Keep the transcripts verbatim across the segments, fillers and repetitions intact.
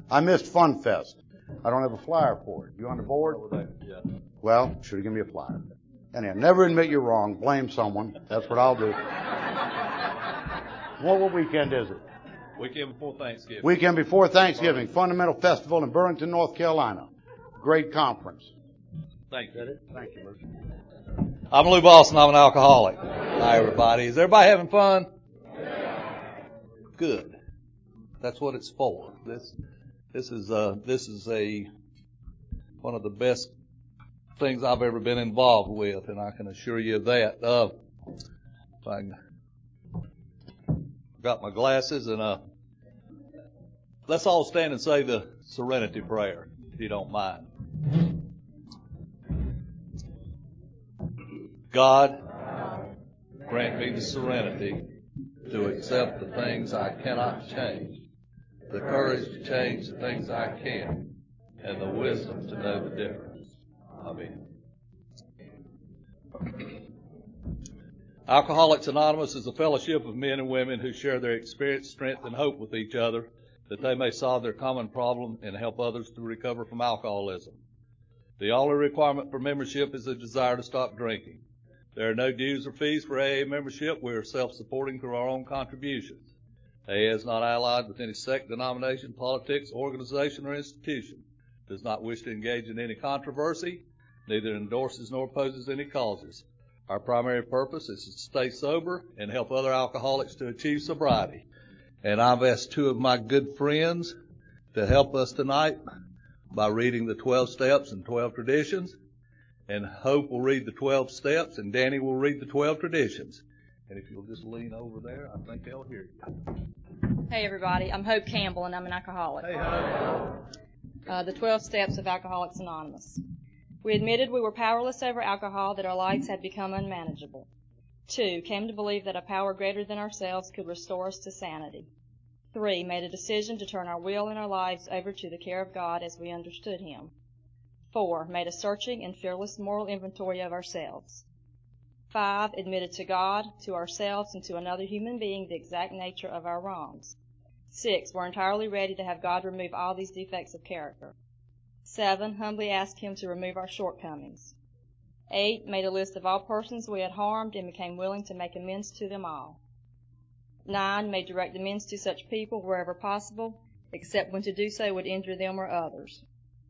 I missed Fun Fest. I don't have a flyer for it. You on the board? Yeah. Well, should have given me a flyer. Anyhow, never admit you're wrong. Blame someone. That's what I'll do. What, what weekend is it? Weekend before Thanksgiving. Weekend before Thanksgiving. Fundamental Festival in Burlington, North Carolina. Great conference. Thank you. Thank you, Mercy. I'm Lou Boston. I'm an alcoholic. Hi, everybody. Is everybody having fun? Yeah. Good. That's what it's for. This, this is, uh, this is a, one of the best things I've ever been involved with, and I can assure you of that. Uh, if I got my glasses, and uh, let's all stand and say the Serenity Prayer, if you don't mind. God, grant me the serenity to accept the things I cannot change, the courage to change the things I can, and the wisdom to know the difference. Amen. Alcoholics Anonymous is a fellowship of men and women who share their experience, strength, and hope with each other, that they may solve their common problem and help others to recover from alcoholism. The only requirement for membership is a desire to stop drinking. There are no dues or fees for A A membership. We are self-supporting through our own contributions. A A is not allied with any sect, denomination, politics, organization, or institution. Does not wish to engage in any controversy. Neither endorses nor opposes any causes. Our primary purpose is to stay sober and help other alcoholics to achieve sobriety. And I've asked two of my good friends to help us tonight by reading the twelve steps and twelve traditions. And Hope will read the twelve steps, and Danny will read the twelve traditions. And if you'll just lean over there, I think they'll hear you. Hey, everybody. I'm Hope Campbell, and I'm an alcoholic. Hey, Hope. Uh, the twelve steps of Alcoholics Anonymous. We admitted we were powerless over alcohol, that our lives had become unmanageable. Two, came to believe that a power greater than ourselves could restore us to sanity. Three, made a decision to turn our will and our lives over to the care of God as we understood Him. Four, made a searching and fearless moral inventory of ourselves. Five, admitted to God, to ourselves, and to another human being the exact nature of our wrongs. Six, were entirely ready to have God remove all these defects of character. Seven, humbly asked Him to remove our shortcomings. Eight, made a list of all persons we had harmed and became willing to make amends to them all. Nine, made direct amends to such people wherever possible, except when to do so would injure them or others.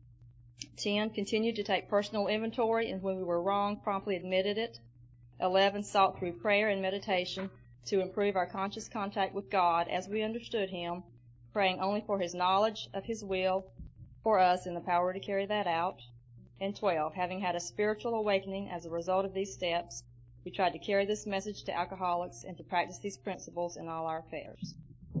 Ten, continued to take personal inventory, and when we were wrong, promptly admitted it. Eleven, sought through prayer and meditation to improve our conscious contact with God as we understood Him, praying only for His knowledge of His will for us and the power to carry that out. And twelve, having had a spiritual awakening as a result of these steps, we tried to carry this message to alcoholics and to practice these principles in all our affairs.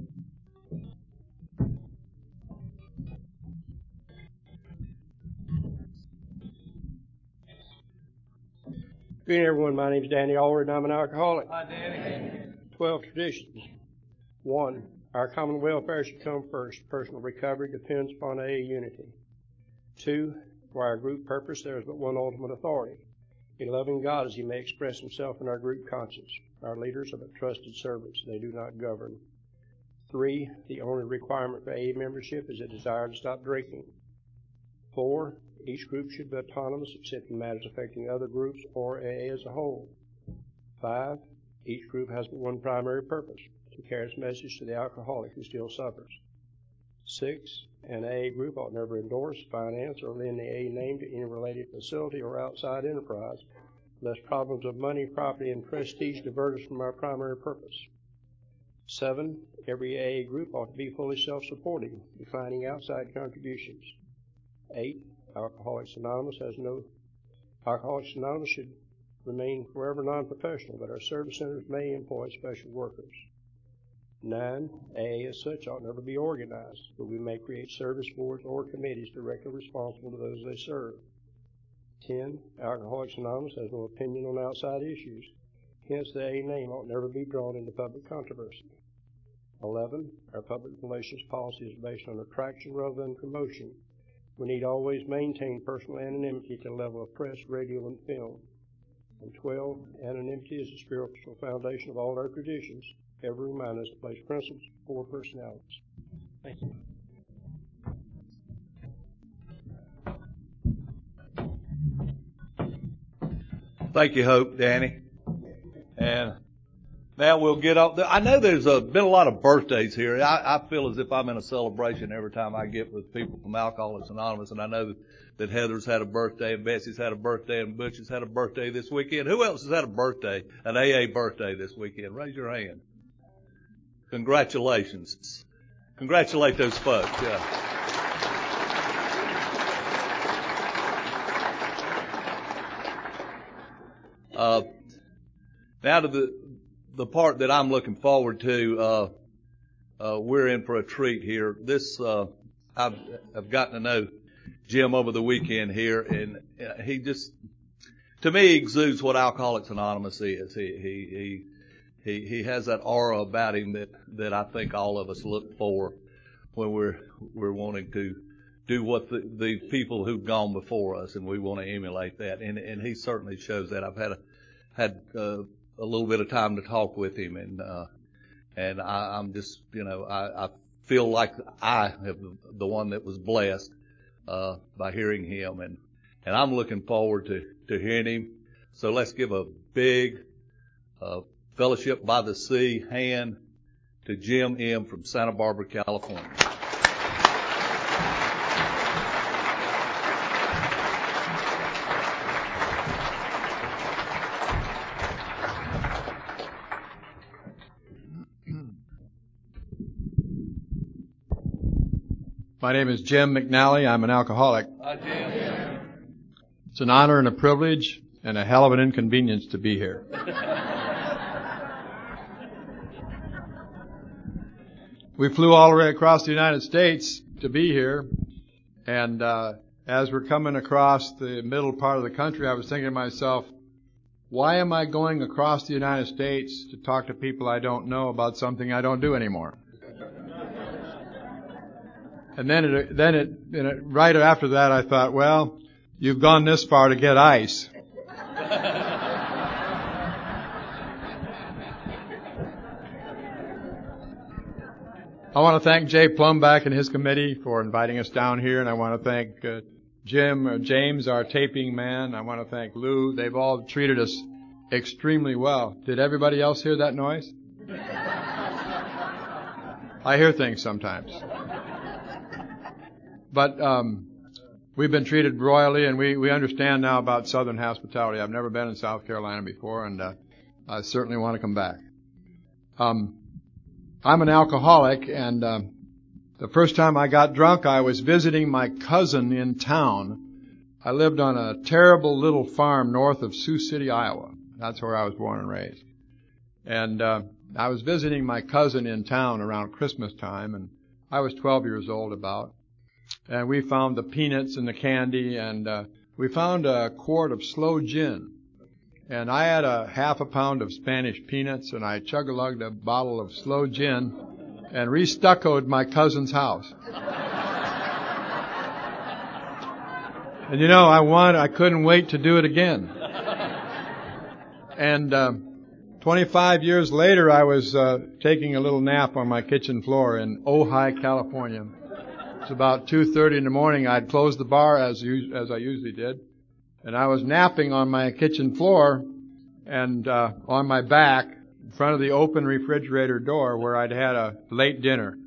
Good evening, everyone. My name is Danny Allred, and I'm an alcoholic. Hi, Danny. Twelve traditions. One, our common welfare should come first. Personal recovery depends upon A A unity. Two, for our group purpose, there is but one ultimate authority, a loving God as He may express Himself in our group conscience. Our leaders are but trusted servants. They do not govern. Three, the only requirement for A A membership is a desire to stop drinking. Four, each group should be autonomous except in matters affecting other groups or A A as a whole. Five, each group has but one primary purpose, to carry its message to the alcoholic who still suffers. Six, an A A group ought never endorse, finance, or lend the A A name to any related facility or outside enterprise, lest problems of money, property, and prestige divert us from our primary purpose. Seven, every A A group ought to be fully self-supporting, declining outside contributions. Eight, Alcoholics Anonymous has no, Alcoholics Anonymous should remain forever non-professional, but our service centers may employ special workers. Nine, A A as such ought never be organized, but we may create service boards or committees directly responsible to those they serve. Ten, Alcoholics Anonymous has no opinion on outside issues. Hence, the A A name ought never be drawn into public controversy. Eleven, our public relations policy is based on attraction rather than promotion. We need always maintain personal anonymity to the level of press, radio, and film. And twelve, anonymity is the spiritual foundation of all our traditions, ever remind us to place principles before personalities. Thank you. Thank you, Hope, Danny. And now we'll get off. I know there's a, been a lot of birthdays here. I, I feel as if I'm in a celebration every time I get with people from Alcoholics Anonymous, and I know that, that Heather's had a birthday, and Betsy's had a birthday, and Butch has had a birthday this weekend. Who else has had a birthday, an A A birthday this weekend? Raise your hand. Congratulations. Congratulate those folks. Yeah. Uh, now to the the part that I'm looking forward to. Uh, uh, we're in for a treat here. This uh, I've I've gotten to know Jim over the weekend here, and he just, to me, exudes what Alcoholics Anonymous is. He he he he he has that aura about him that that I think all of us look for when we're we're wanting to do what the, the people who've gone before us, and we want to emulate that. And, and he certainly shows that. I've had a, had uh, a little bit of time to talk with him, and uh, and I, I'm just, you know, I, I feel like I am the one that was blessed uh, by hearing him, and and I'm looking forward to to hearing him. So let's give a big uh, Fellowship by the Sea hand to Jim M. from Santa Barbara, California. My name is Jim McNally. I'm an alcoholic. Hi, Jim. It's an honor and a privilege and a hell of an inconvenience to be here. We flew all the way across the United States to be here, and uh, as we're coming across the middle part of the country, I was thinking to myself, why am I going across the United States to talk to people I don't know about something I don't do anymore? And then it, then it, and it, right after that, I thought, well, you've gone this far to get ice. I want to thank Jay Plumback and his committee for inviting us down here, and I want to thank uh, Jim, uh, James, our taping man. I want to thank Lou. They've all treated us extremely well. Did everybody else hear that noise? I hear things sometimes. But um, we've been treated royally, and we, we understand now about Southern hospitality. I've never been in South Carolina before, and uh, I certainly want to come back. Um, I'm an alcoholic, and uh, the first time I got drunk, I was visiting my cousin in town. I lived on a terrible little farm north of Sioux City, Iowa. That's where I was born and raised. And uh, I was visiting my cousin in town around Christmas time, and I was twelve years old about. And we found the peanuts and the candy, and uh, we found a quart of sloe gin. And I had a half a pound of Spanish peanuts, and I chug-a-lugged a bottle of sloe gin and re-stuccoed my cousin's house. And you know, I want, I couldn't wait to do it again. And uh, twenty-five years later, I was uh, taking a little nap on my kitchen floor in Ojai, California. It's about two thirty in the morning. I'd closed the bar as as I usually did, and I was napping on my kitchen floor and uh, on my back in front of the open refrigerator door where I'd had a late dinner,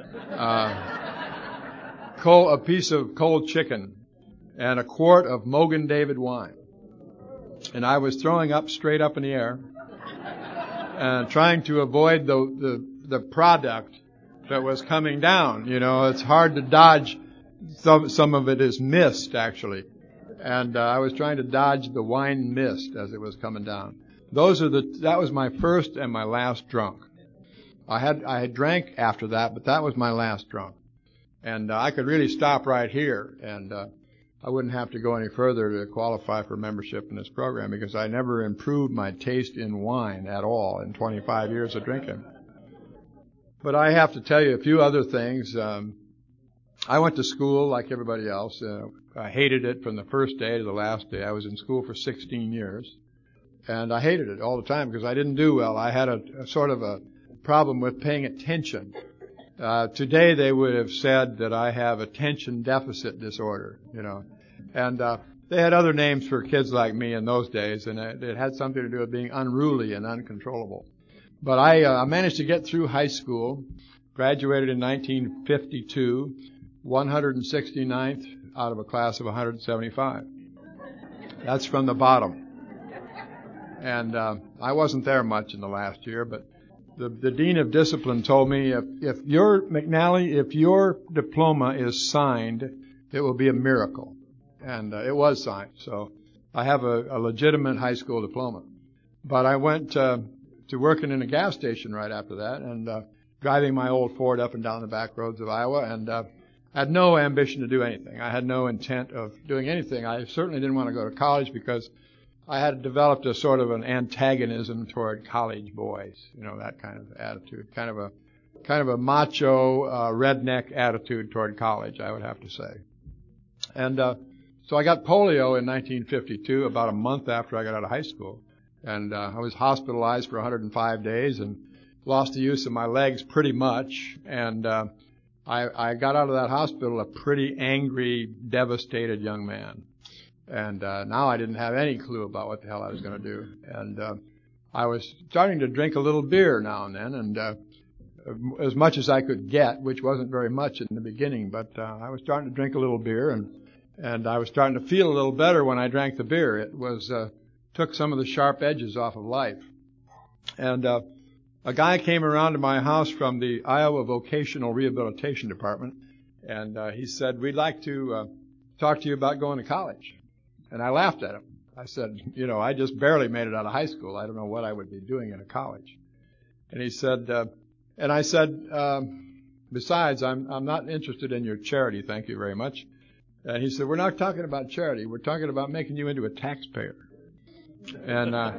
uh, cold, a piece of cold chicken and a quart of Mogan David wine, and I was throwing up straight up in the air and trying to avoid the the, the product that was coming down. You know, it's hard to dodge. Some, some of it is mist, actually. And uh, I was trying to dodge the wine mist as it was coming down. Those are the, that was my first and my last drunk. I had, I had drank after that, but that was my last drunk. And uh, I could really stop right here, and uh, I wouldn't have to go any further to qualify for membership in this program, because I never improved my taste in wine at all in twenty-five years of drinking. But I have to tell you a few other things. Um, I went to school like everybody else. Uh, I hated it from the first day to the last day. I was in school for sixteen years, and I hated it all the time because I didn't do well. I had a, a sort of a problem with paying attention. Uh, today they would have said that I have attention deficit disorder, you know. And uh, they had other names for kids like me in those days, and it, it had something to do with being unruly and uncontrollable. But I uh, managed to get through high school, graduated in nineteen fifty-two, one hundred sixty-ninth out of a class of one hundred seventy-five. That's from the bottom. And uh, I wasn't there much in the last year, but the, the Dean of Discipline told me, if, if your, McNally, if your diploma is signed, it will be a miracle. And uh, it was signed. So I have a, a legitimate high school diploma. But I went uh, to working in a gas station right after that, and uh, driving my old Ford up and down the back roads of Iowa, and uh, had no ambition to do anything. I had no intent of doing anything. I certainly didn't want to go to college because I had developed a sort of an antagonism toward college boys, you know, that kind of attitude, kind of a kind of a macho uh, redneck attitude toward college, I would have to say. And uh, so I got polio in nineteen fifty-two, about a month after I got out of high school, and uh, I was hospitalized for one hundred five days and lost the use of my legs pretty much, and uh, I, I got out of that hospital a pretty angry, devastated young man. And uh, now I didn't have any clue about what the hell I was going to do. And uh, I was starting to drink a little beer now and then, and uh, as much as I could get, which wasn't very much in the beginning, but uh, I was starting to drink a little beer, and and I was starting to feel a little better when I drank the beer. It was uh, took some of the sharp edges off of life. And uh, a guy came around to my house from the Iowa Vocational Rehabilitation Department, and uh, he said, "We'd like to uh, talk to you about going to college." And I laughed at him. I said, you know, I just barely made it out of high school. I don't know what I would be doing in a college. And he said, uh, and I said, um, besides, I'm I'm not interested in your charity, thank you very much. And he said, we're not talking about charity. We're talking about making you into a taxpayer. And uh,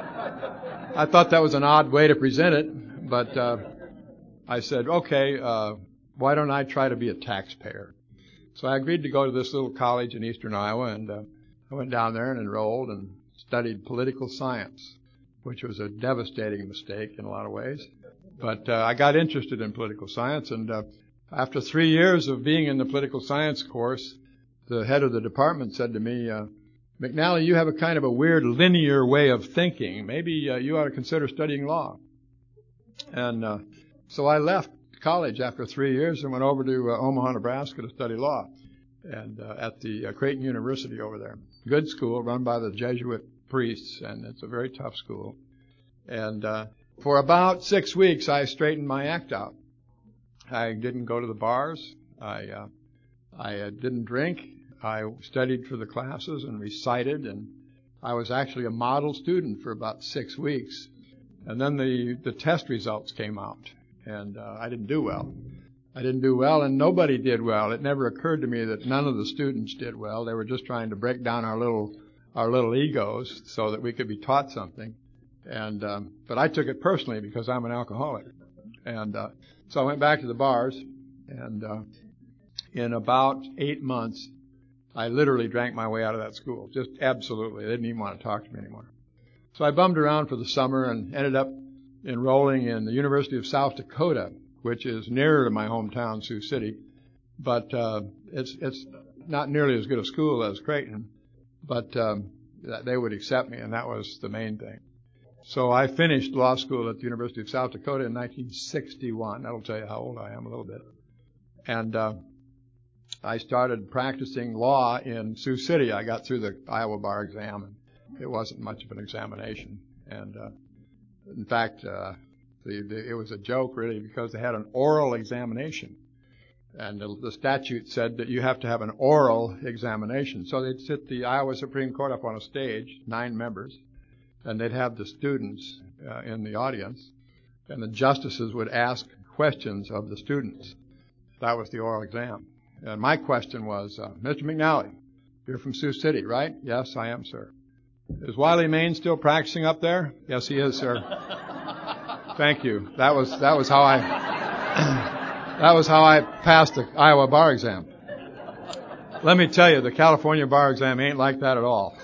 I thought that was an odd way to present it, but uh, I said, okay, uh, why don't I try to be a taxpayer? So I agreed to go to this little college in eastern Iowa, and uh, I went down there and enrolled and studied political science, which was a devastating mistake in a lot of ways. But uh, I got interested in political science, and uh, after three years of being in the political science course, the head of the department said to me, uh, McNally, you have a kind of a weird linear way of thinking. Maybe uh, you ought to consider studying law. And uh, so I left college after three years and went over to uh, Omaha, Nebraska to study law, and uh, at the uh, Creighton University over there. Good school run by the Jesuit priests, and it's a very tough school. And uh, for about six weeks, I straightened my act out. I didn't go to the bars. I uh, I uh, didn't drink. I studied for the classes and recited, and I was actually a model student for about six weeks. And then the, the test results came out, and uh, I didn't do well. I didn't do well, and nobody did well. It never occurred to me that none of the students did well. They were just trying to break down our little our little egos so that we could be taught something. And um, but I took it personally because I'm an alcoholic. And uh, so I went back to the bars, and uh, in about eight months, I literally drank my way out of that school. Just absolutely. They didn't even want to talk to me anymore. So I bummed around for the summer and ended up enrolling in the University of South Dakota, which is nearer to my hometown, Sioux City, but uh, it's it's not nearly as good a school as Creighton, but um, they would accept me, and that was the main thing. So I finished law school at the University of South Dakota in nineteen sixty-one. That'll tell you how old I am a little bit. And uh, I started practicing law in Sioux City. I got through the Iowa bar exam, and it wasn't much of an examination. And uh, in fact, uh, The, the, it was a joke, really, because they had an oral examination. And the, the statute said that you have to have an oral examination. So they'd sit the Iowa Supreme Court up on a stage, nine members, and they'd have the students uh, in the audience, and the justices would ask questions of the students. That was the oral exam. And my question was, uh, Mister McNally, you're from Sioux City, right? Yes, I am, sir. Is Wiley Main still practicing up there? Yes, he is, sir. Thank you. That was that was how I that was how I passed the Iowa bar exam. Let me tell you, the California bar exam ain't like that at all.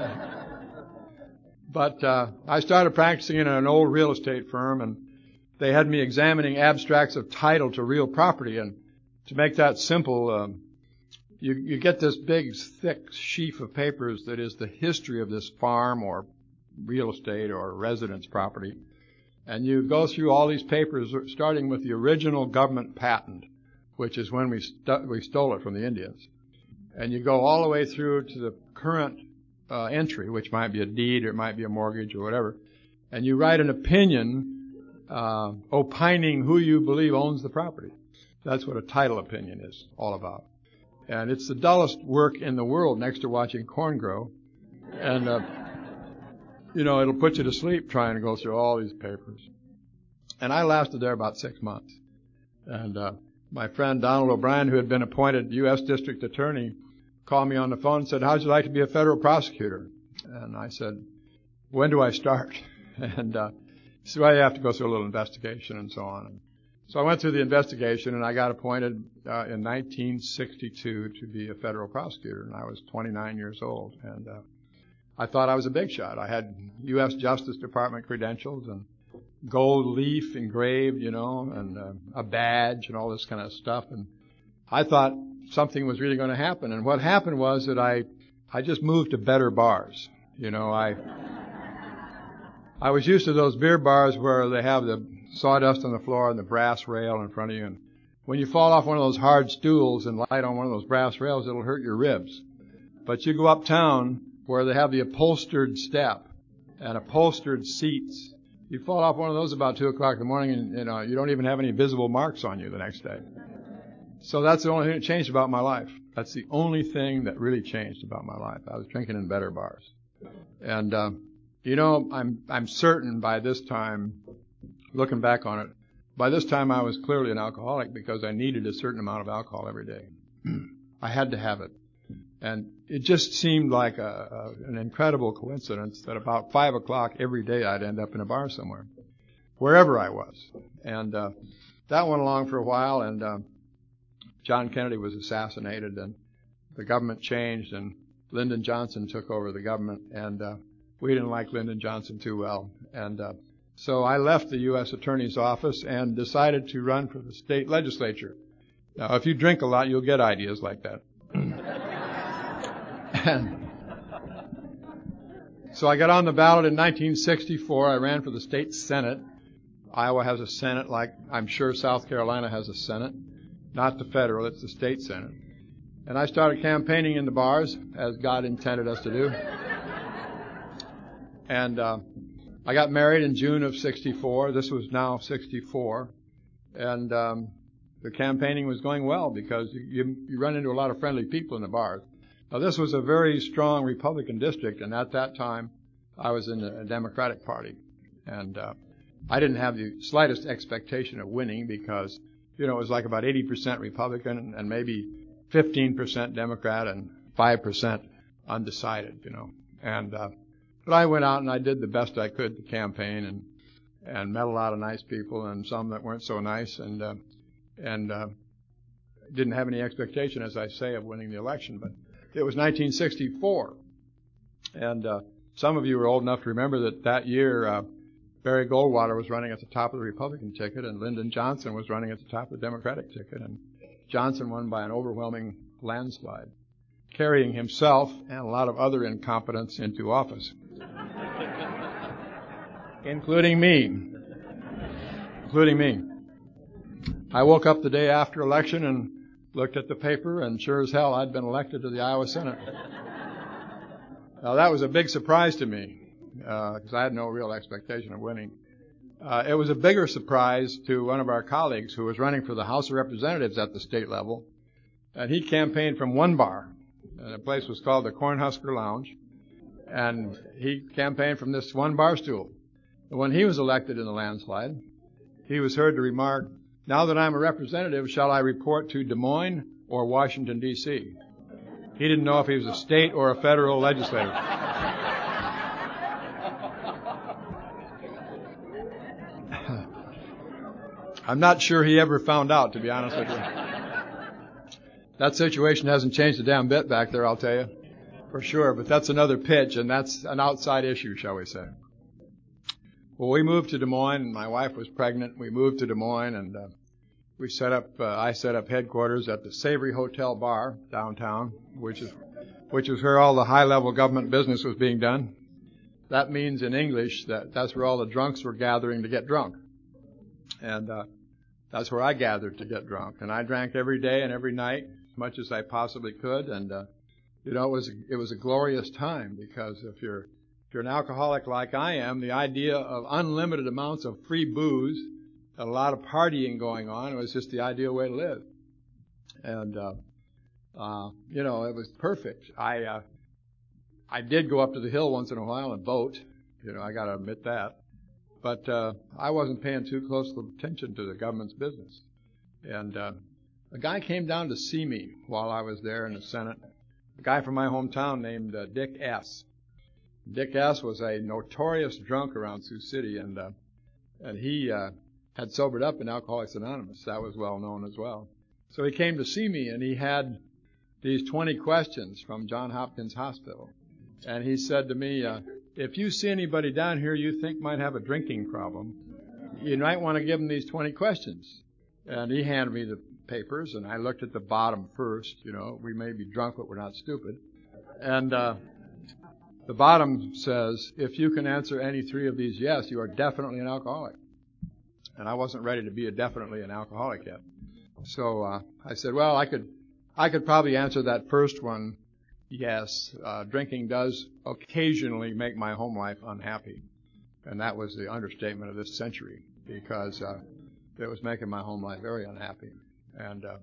But uh, I started practicing in an old real estate firm, and they had me examining abstracts of title to real property. And to make that simple, um, you, you get this big, thick sheaf of papers that is the history of this farm or real estate or residence property. And you go through all these papers, starting with the original government patent, which is when we st- we stole it from the Indians. And you go all the way through to the current uh, entry, which might be a deed or it might be a mortgage or whatever. And you write an opinion uh, opining who you believe owns the property. That's what a title opinion is all about. And it's the dullest work in the world next to watching corn grow. And, uh, you know, it'll put you to sleep trying to go through all these papers. And I lasted there about six months. And uh, my friend Donald O'Brien, who had been appointed U S District Attorney, called me on the phone and said, how'd you like to be a federal prosecutor? And I said, when do I start? And uh, he said, well, you have to go through a little investigation and so on. So I went through the investigation, and I got appointed uh, in nineteen sixty-two to be a federal prosecutor, and I was twenty-nine years old. And uh, I thought I was a big shot. I had U S Justice Department credentials and gold leaf engraved, you know, and uh, a badge and all this kind of stuff. And I thought something was really going to happen. And what happened was that I, I just moved to better bars. You know, I, I was used to those beer bars where they have the sawdust on the floor and the brass rail in front of you. And when you fall off one of those hard stools and light on one of those brass rails, it'll hurt your ribs. But you go uptown where they have the upholstered step and upholstered seats. You fall off one of those about two o'clock in the morning, and you know you don't even have any visible marks on you the next day. So that's the only thing that changed about my life. That's the only thing that really changed about my life. I was drinking in better bars. And, uh, you know, I'm I'm certain by this time, looking back on it, by this time I was clearly an alcoholic because I needed a certain amount of alcohol every day. I had to have it. And it just seemed like a, a, an incredible coincidence that about five o'clock every day I'd end up in a bar somewhere, wherever I was. And uh, that went along for a while, and uh, John Kennedy was assassinated, and the government changed, and Lyndon Johnson took over the government, and uh, we didn't like Lyndon Johnson too well. And uh, so I left the U S Attorney's office and decided to run for the state legislature. Now, if you drink a lot, you'll get ideas like that. And so I got on the ballot in nineteen sixty-four. I ran for the state Senate. Iowa has a Senate like I'm sure South Carolina has a Senate. Not the federal, it's the state Senate. And I started campaigning in the bars, as God intended us to do. And uh, I got married in June of sixty-four. This was now sixty-four. And um, the campaigning was going well because you, you, you run into a lot of friendly people in the bars. Now, this was a very strong Republican district, and at that time, I was in the Democratic Party. And uh, I didn't have the slightest expectation of winning because, you know, it was like about eighty percent Republican and maybe fifteen percent Democrat and five percent undecided, you know. And uh, but I went out and I did the best I could to campaign and and met a lot of nice people and some that weren't so nice, and uh, and uh, didn't have any expectation, as I say, of winning the election. But it was nineteen sixty-four, and uh, some of you are old enough to remember that that year uh, Barry Goldwater was running at the top of the Republican ticket, and Lyndon Johnson was running at the top of the Democratic ticket, and Johnson won by an overwhelming landslide, carrying himself and a lot of other incompetents into office, including me, including me. I woke up the day after election and looked at the paper, and sure as hell, I'd been elected to the Iowa Senate. Now, that was a big surprise to me, because uh, I had no real expectation of winning. Uh, it was a bigger surprise to one of our colleagues who was running for the House of Representatives at the state level, and he campaigned from one bar. And the place was called the Cornhusker Lounge, and he campaigned from this one bar stool. And when he was elected in the landslide, he was heard to remark, "Now that I'm a representative, shall I report to Des Moines or Washington, D C" He didn't know if he was a state or a federal legislator. I'm not sure he ever found out, to be honest with you. That situation hasn't changed a damn bit back there, I'll tell you, for sure. But that's another pitch, and that's an outside issue, shall we say. Well, we moved to Des Moines, and my wife was pregnant. We moved to Des Moines, and uh, we set up, uh, I set up headquarters at the Savory Hotel Bar downtown, which is, which is where all the high-level government business was being done. That means in English that that's where all the drunks were gathering to get drunk. And, uh, that's where I gathered to get drunk. And I drank every day and every night as much as I possibly could. And, uh, you know, it was, it was a glorious time because if you're, if you're an alcoholic like I am, the idea of unlimited amounts of free booze, a lot of partying going on, it was just the ideal way to live. And, uh, uh, you know, it was perfect. I, uh, I did go up to the hill once in a while and boat. You know, I gotta admit that. But, uh, I wasn't paying too close attention to the government's business. And, uh, a guy came down to see me while I was there in the Senate. A guy from my hometown named uh, Dick S. Dick S. was a notorious drunk around Sioux City, and, uh, and he, uh, had sobered up in Alcoholics Anonymous. That was well known as well. So he came to see me, and he had these twenty questions from Johns Hopkins Hospital. And he said to me, uh, if you see anybody down here you think might have a drinking problem, you might want to give them these twenty questions. And he handed me the papers, and I looked at the bottom first. You know, we may be drunk, but we're not stupid. And uh, the bottom says, if you can answer any three of these yes, you are definitely an alcoholic. And I wasn't ready to be a definitely an alcoholic yet. So uh, I said, well, I could, I could probably answer that first one. Yes, uh, drinking does occasionally make my home life unhappy. And that was the understatement of this century, because uh, it was making my home life very unhappy. And uh,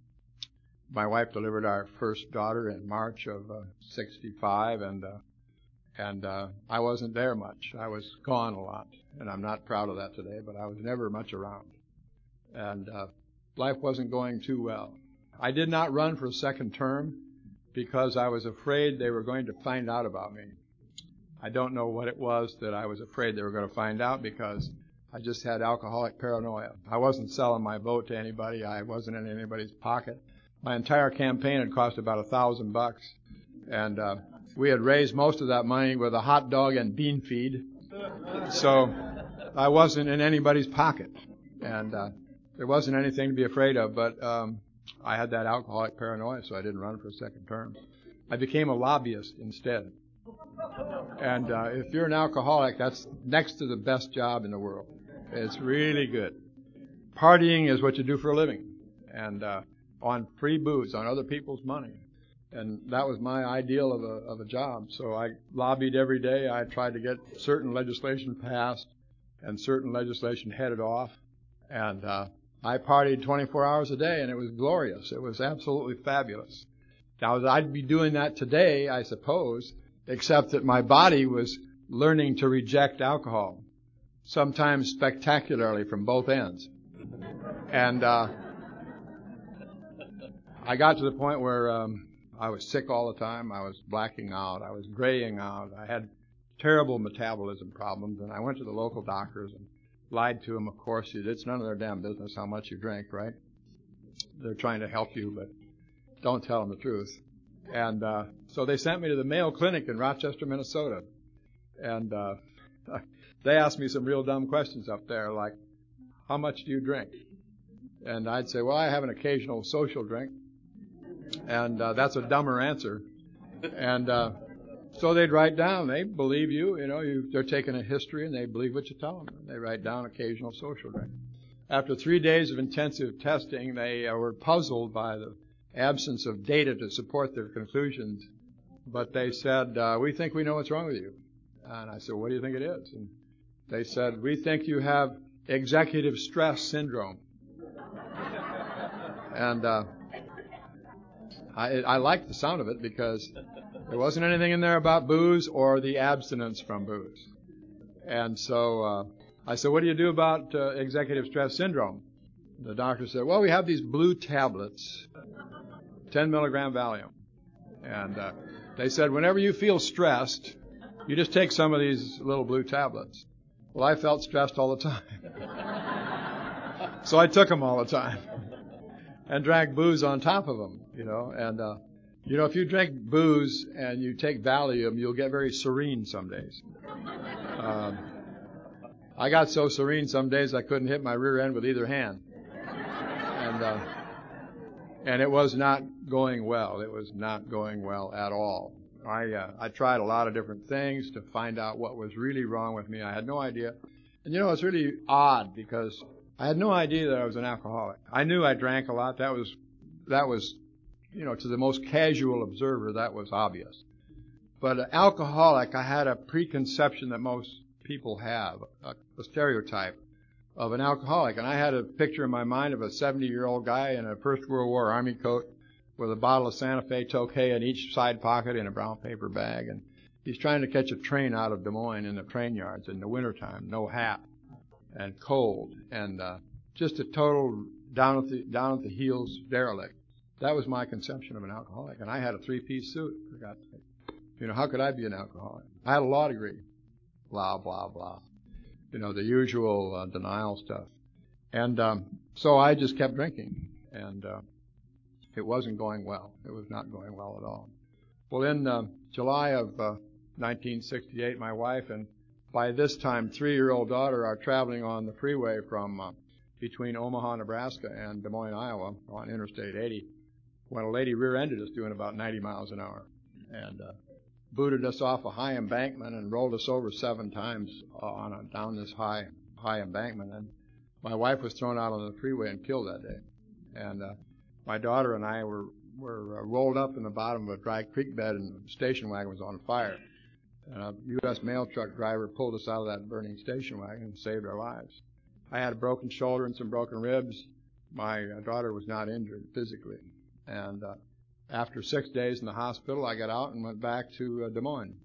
my wife delivered our first daughter in March of uh, sixty-five, and uh, and uh, I wasn't there much. I was gone a lot, and I'm not proud of that today, but I was never much around. And uh, life wasn't going too well. I did not run for a second term, because I was afraid they were going to find out about me. I don't know what it was that I was afraid they were going to find out, because I just had alcoholic paranoia. I wasn't selling my vote to anybody. I wasn't in anybody's pocket. My entire campaign had cost about a thousand bucks, and uh, we had raised most of that money with a hot dog and bean feed. So I wasn't in anybody's pocket, and uh, there wasn't anything to be afraid of, but um, I had that alcoholic paranoia, so I didn't run for a second term. I became a lobbyist instead. And uh, if you're an alcoholic, that's next to the best job in the world. It's really good. Partying is what you do for a living, and uh, on free booze, on other people's money. And that was my ideal of a of a job. So I lobbied every day. I tried to get certain legislation passed and certain legislation headed off. And uh, I partied twenty-four hours a day, and it was glorious. It was absolutely fabulous. Now, I'd be doing that today, I suppose, except that my body was learning to reject alcohol, sometimes spectacularly from both ends. And uh, I got to the point where um, I was sick all the time. I was blacking out. I was graying out. I had terrible metabolism problems, and I went to the local doctors and lied to them. Of course, it's none of their damn business how much you drink, right? They're trying to help you, but don't tell them the truth. And uh, so they sent me to the Mayo Clinic in Rochester, Minnesota. And uh, they asked me some real dumb questions up there, like, how much do you drink? And I'd say, well, I have an occasional social drink. And uh, that's a dumber answer. And uh, so they'd write down, they believe you, you know, you, they're taking a history and they believe what you tell them. They write down occasional social drink. After three days of intensive testing, they uh, were puzzled by the absence of data to support their conclusions. But they said, uh, we think we know what's wrong with you. And I said, what do you think it is? And they said, we think you have executive stress syndrome. And uh, I, I liked the sound of it because there wasn't anything in there about booze or the abstinence from booze. And so uh, I said, what do you do about uh, executive stress syndrome? The doctor said, well, we have these blue tablets, ten milligram Valium. And uh, they said, whenever you feel stressed, you just take some of these little blue tablets. Well, I felt stressed all the time. So I took them all the time and drank booze on top of them, you know. And, uh, you know, if you drink booze and you take Valium, you'll get very serene some days. Um, I got so serene some days I couldn't hit my rear end with either hand. And, uh, and it was not going well. It was not going well at all. I, uh, I tried a lot of different things to find out what was really wrong with me. I had no idea. And you know, it's really odd because I had no idea that I was an alcoholic. I knew I drank a lot. That was, that was, you know, to the most casual observer, that was obvious. But an alcoholic, I had a preconception that most people have, a, a stereotype of an alcoholic. And I had a picture in my mind of a seventy-year-old guy in a First World War Army coat with a bottle of Santa Fe Tokay in each side pocket in a brown paper bag. And he's trying to catch a train out of Des Moines in the train yards in the wintertime, no hat and cold and uh, just a total down at the down at the heels derelict. That was my conception of an alcoholic. And I had a three-piece suit, for God's sake. You know, how could I be an alcoholic? I had a law degree. Blah, blah, blah. You know, the usual uh, denial stuff. And um, so I just kept drinking. And uh, it wasn't going well. It was not going well at all. Well, in uh, July of uh, nineteen sixty-eight, my wife and by this time three-year-old daughter are traveling on the freeway from uh, between Omaha, Nebraska and Des Moines, Iowa on Interstate eighty when a lady rear-ended us doing about ninety miles an hour. And uh, booted us off a high embankment and rolled us over seven times on a, down this high high embankment. And my wife was thrown out on the freeway and killed that day. And uh, my daughter and I were were uh, rolled up in the bottom of a dry creek bed, and the station wagon was on fire. And a U S mail truck driver pulled us out of that burning station wagon and saved our lives. I had a broken shoulder and some broken ribs. My uh, daughter was not injured physically. And uh, after six days in the hospital, I got out and went back to uh, Des Moines.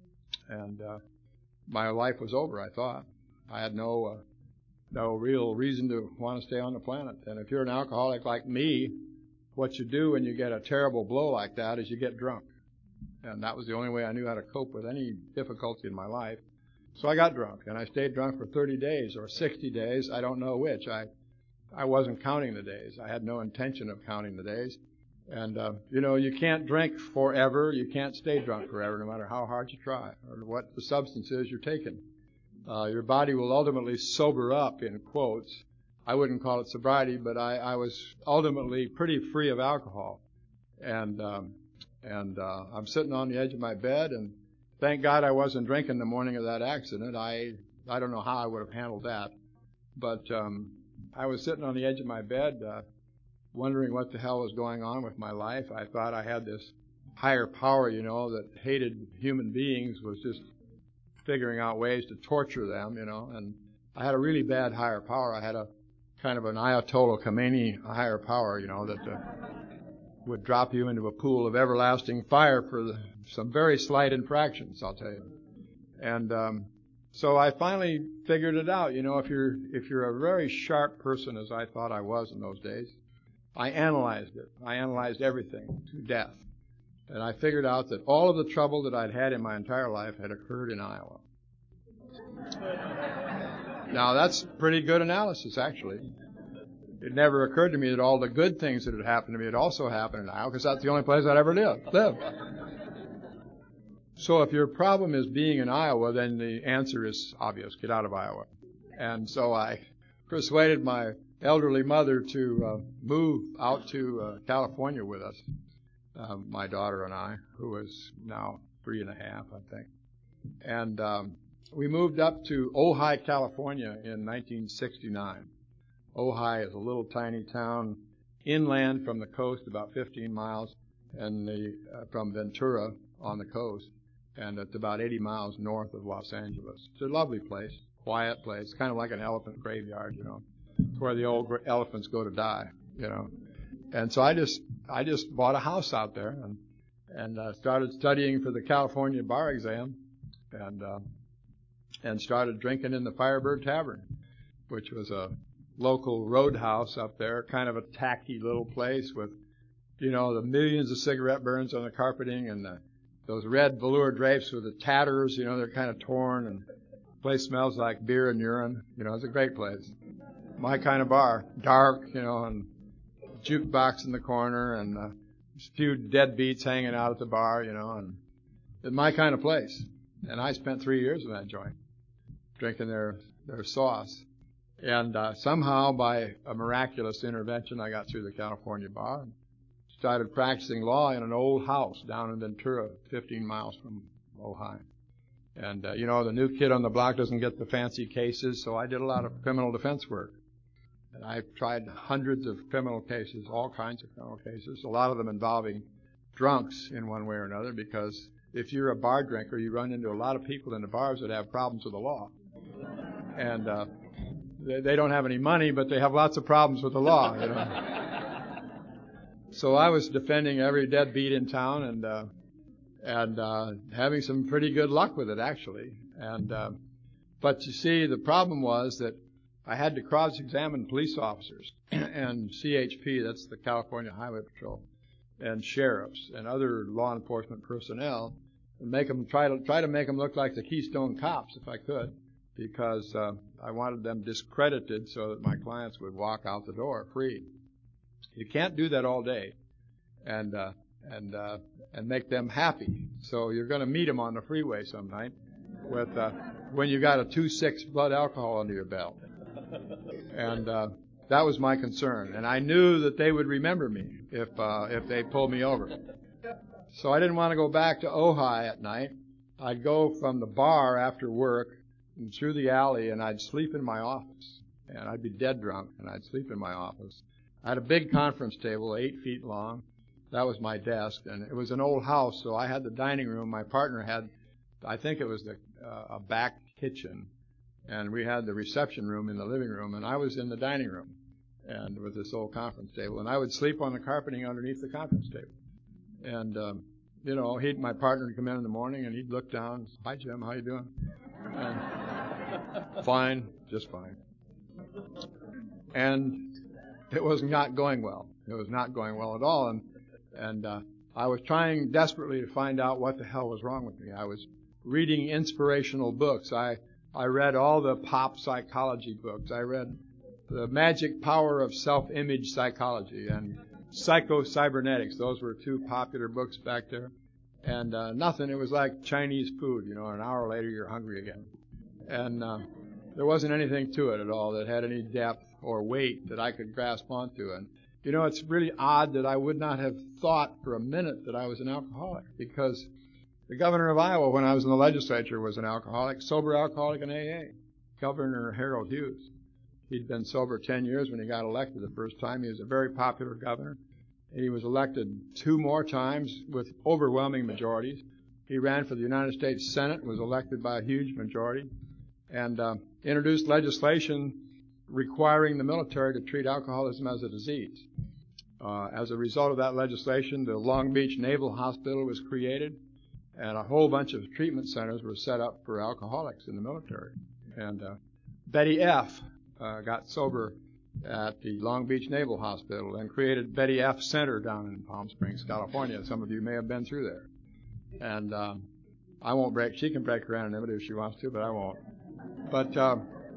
And uh, my life was over, I thought. I had no uh, no real reason to want to stay on the planet. And if you're an alcoholic like me, what you do when you get a terrible blow like that is you get drunk. And that was the only way I knew how to cope with any difficulty in my life. So I got drunk, and I stayed drunk for thirty days or sixty days. I don't know which. I I wasn't counting the days. I had no intention of counting the days. And, uh, you know, you can't drink forever. You can't stay drunk forever, no matter how hard you try or what the substance is you're taking. Uh, your body will ultimately sober up, in quotes. I wouldn't call it sobriety, but I, I was ultimately pretty free of alcohol. And um, and uh, I'm sitting on the edge of my bed, and thank God I wasn't drinking the morning of that accident. I I don't know how I would have handled that. But um, I was sitting on the edge of my bed, uh, wondering what the hell was going on with my life. I thought I had this higher power, you know, that hated human beings, was just figuring out ways to torture them, you know. And I had a really bad higher power. I had a kind of an Ayatollah Khomeini higher power, you know, that uh, would drop you into a pool of everlasting fire for the, some very slight infractions, I'll tell you. And um, so I finally figured it out. You know, if you're if you're a very sharp person, as I thought I was in those days, I analyzed it. I analyzed everything to death. And I figured out that all of the trouble that I'd had in my entire life had occurred in Iowa. Now, that's pretty good analysis, actually. It never occurred to me that all the good things that had happened to me had also happened in Iowa, because that's the only place I'd ever lived. lived. So if your problem is being in Iowa, then the answer is obvious. Get out of Iowa. And so I persuaded my elderly mother to uh, move out to uh, California with us, uh, my daughter and I, who is now three and a half, I think. And um, we moved up to Ojai, California in nineteen sixty-nine. Ojai is a little tiny town inland from the coast, about fifteen miles, and the, uh, from Ventura on the coast, and it's about eighty miles north of Los Angeles. It's a lovely place, quiet place, kind of like an elephant graveyard, you know. It's where the old elephants go to die, you know. And so I just I just bought a house out there and and uh, started studying for the California bar exam, and uh, and started drinking in the Firebird Tavern, which was a local roadhouse up there, kind of a tacky little place with, you know, the millions of cigarette burns on the carpeting and the, those red velour drapes with the tatters, you know, they're kind of torn, and the place smells like beer and urine. You know, it's a great place. My kind of bar, dark, you know, and jukebox in the corner, and a few deadbeats hanging out at the bar, you know, and it's my kind of place. And I spent three years in that joint, drinking their their sauce. And uh, somehow, by a miraculous intervention, I got through the California bar and started practicing law in an old house down in Ventura, fifteen miles from Ojai. And, uh, you know, the new kid on the block doesn't get the fancy cases, so I did a lot of criminal defense work. And I've tried hundreds of criminal cases, all kinds of criminal cases, a lot of them involving drunks in one way or another, because if you're a bar drinker, you run into a lot of people in the bars that have problems with the law. And uh, they, they don't have any money, but they have lots of problems with the law, you know. So I was defending every deadbeat in town and uh, and uh, having some pretty good luck with it, actually. And uh, but you see, the problem was that I had to cross-examine police officers and C H P, that's the California Highway Patrol, and sheriffs and other law enforcement personnel, and make them try to try to make them look like the Keystone Cops, if I could, because uh, I wanted them discredited so that my clients would walk out the door free. You can't do that all day, and uh, and uh, and make them happy. So you're going to meet them on the freeway some night with uh, when you got a two six blood alcohol under your belt, and uh, that was my concern. And I knew that they would remember me if uh, if they pulled me over. So I didn't want to go back to Ojai at night. I'd go from the bar after work and through the alley, and I'd sleep in my office, and I'd be dead drunk, and I'd sleep in my office. I had a big conference table, eight feet long. That was my desk, and it was an old house, so I had the dining room. My partner had, I think it was the, uh, a back kitchen, and we had the reception room in the living room, and I was in the dining room, and with this old conference table, and I would sleep on the carpeting underneath the conference table. And um, you know, he'd my partner would come in in the morning, and he'd look down. Hi, Jim, how you doing? And, fine, just fine. And it was not going well. It was not going well at all. And and uh, I was trying desperately to find out what the hell was wrong with me. I was reading inspirational books. I, I read all the pop psychology books. I read The Magic Power of Self-Image Psychology and Psycho-Cybernetics. Those were two popular books back there. And uh, nothing. It was like Chinese food. You know, an hour later you're hungry again. And uh, there wasn't anything to it at all that had any depth or weight that I could grasp onto. And, you know, it's really odd that I would not have thought for a minute that I was an alcoholic, because the governor of Iowa, when I was in the legislature, was an alcoholic, sober alcoholic in A A, Governor Harold Hughes. He'd been sober ten years when he got elected the first time. He was a very popular governor. He was elected two more times with overwhelming majorities. He ran for the United States Senate, was elected by a huge majority, and uh, introduced legislation requiring the military to treat alcoholism as a disease. Uh, as a result of that legislation, the Long Beach Naval Hospital was created, and a whole bunch of treatment centers were set up for alcoholics in the military. And uh, Betty F. Uh, got sober at the Long Beach Naval Hospital and created Betty F. Center down in Palm Springs, California. Some of you may have been through there. And um, I won't break, she can break her anonymity if she wants to, but I won't. But uh,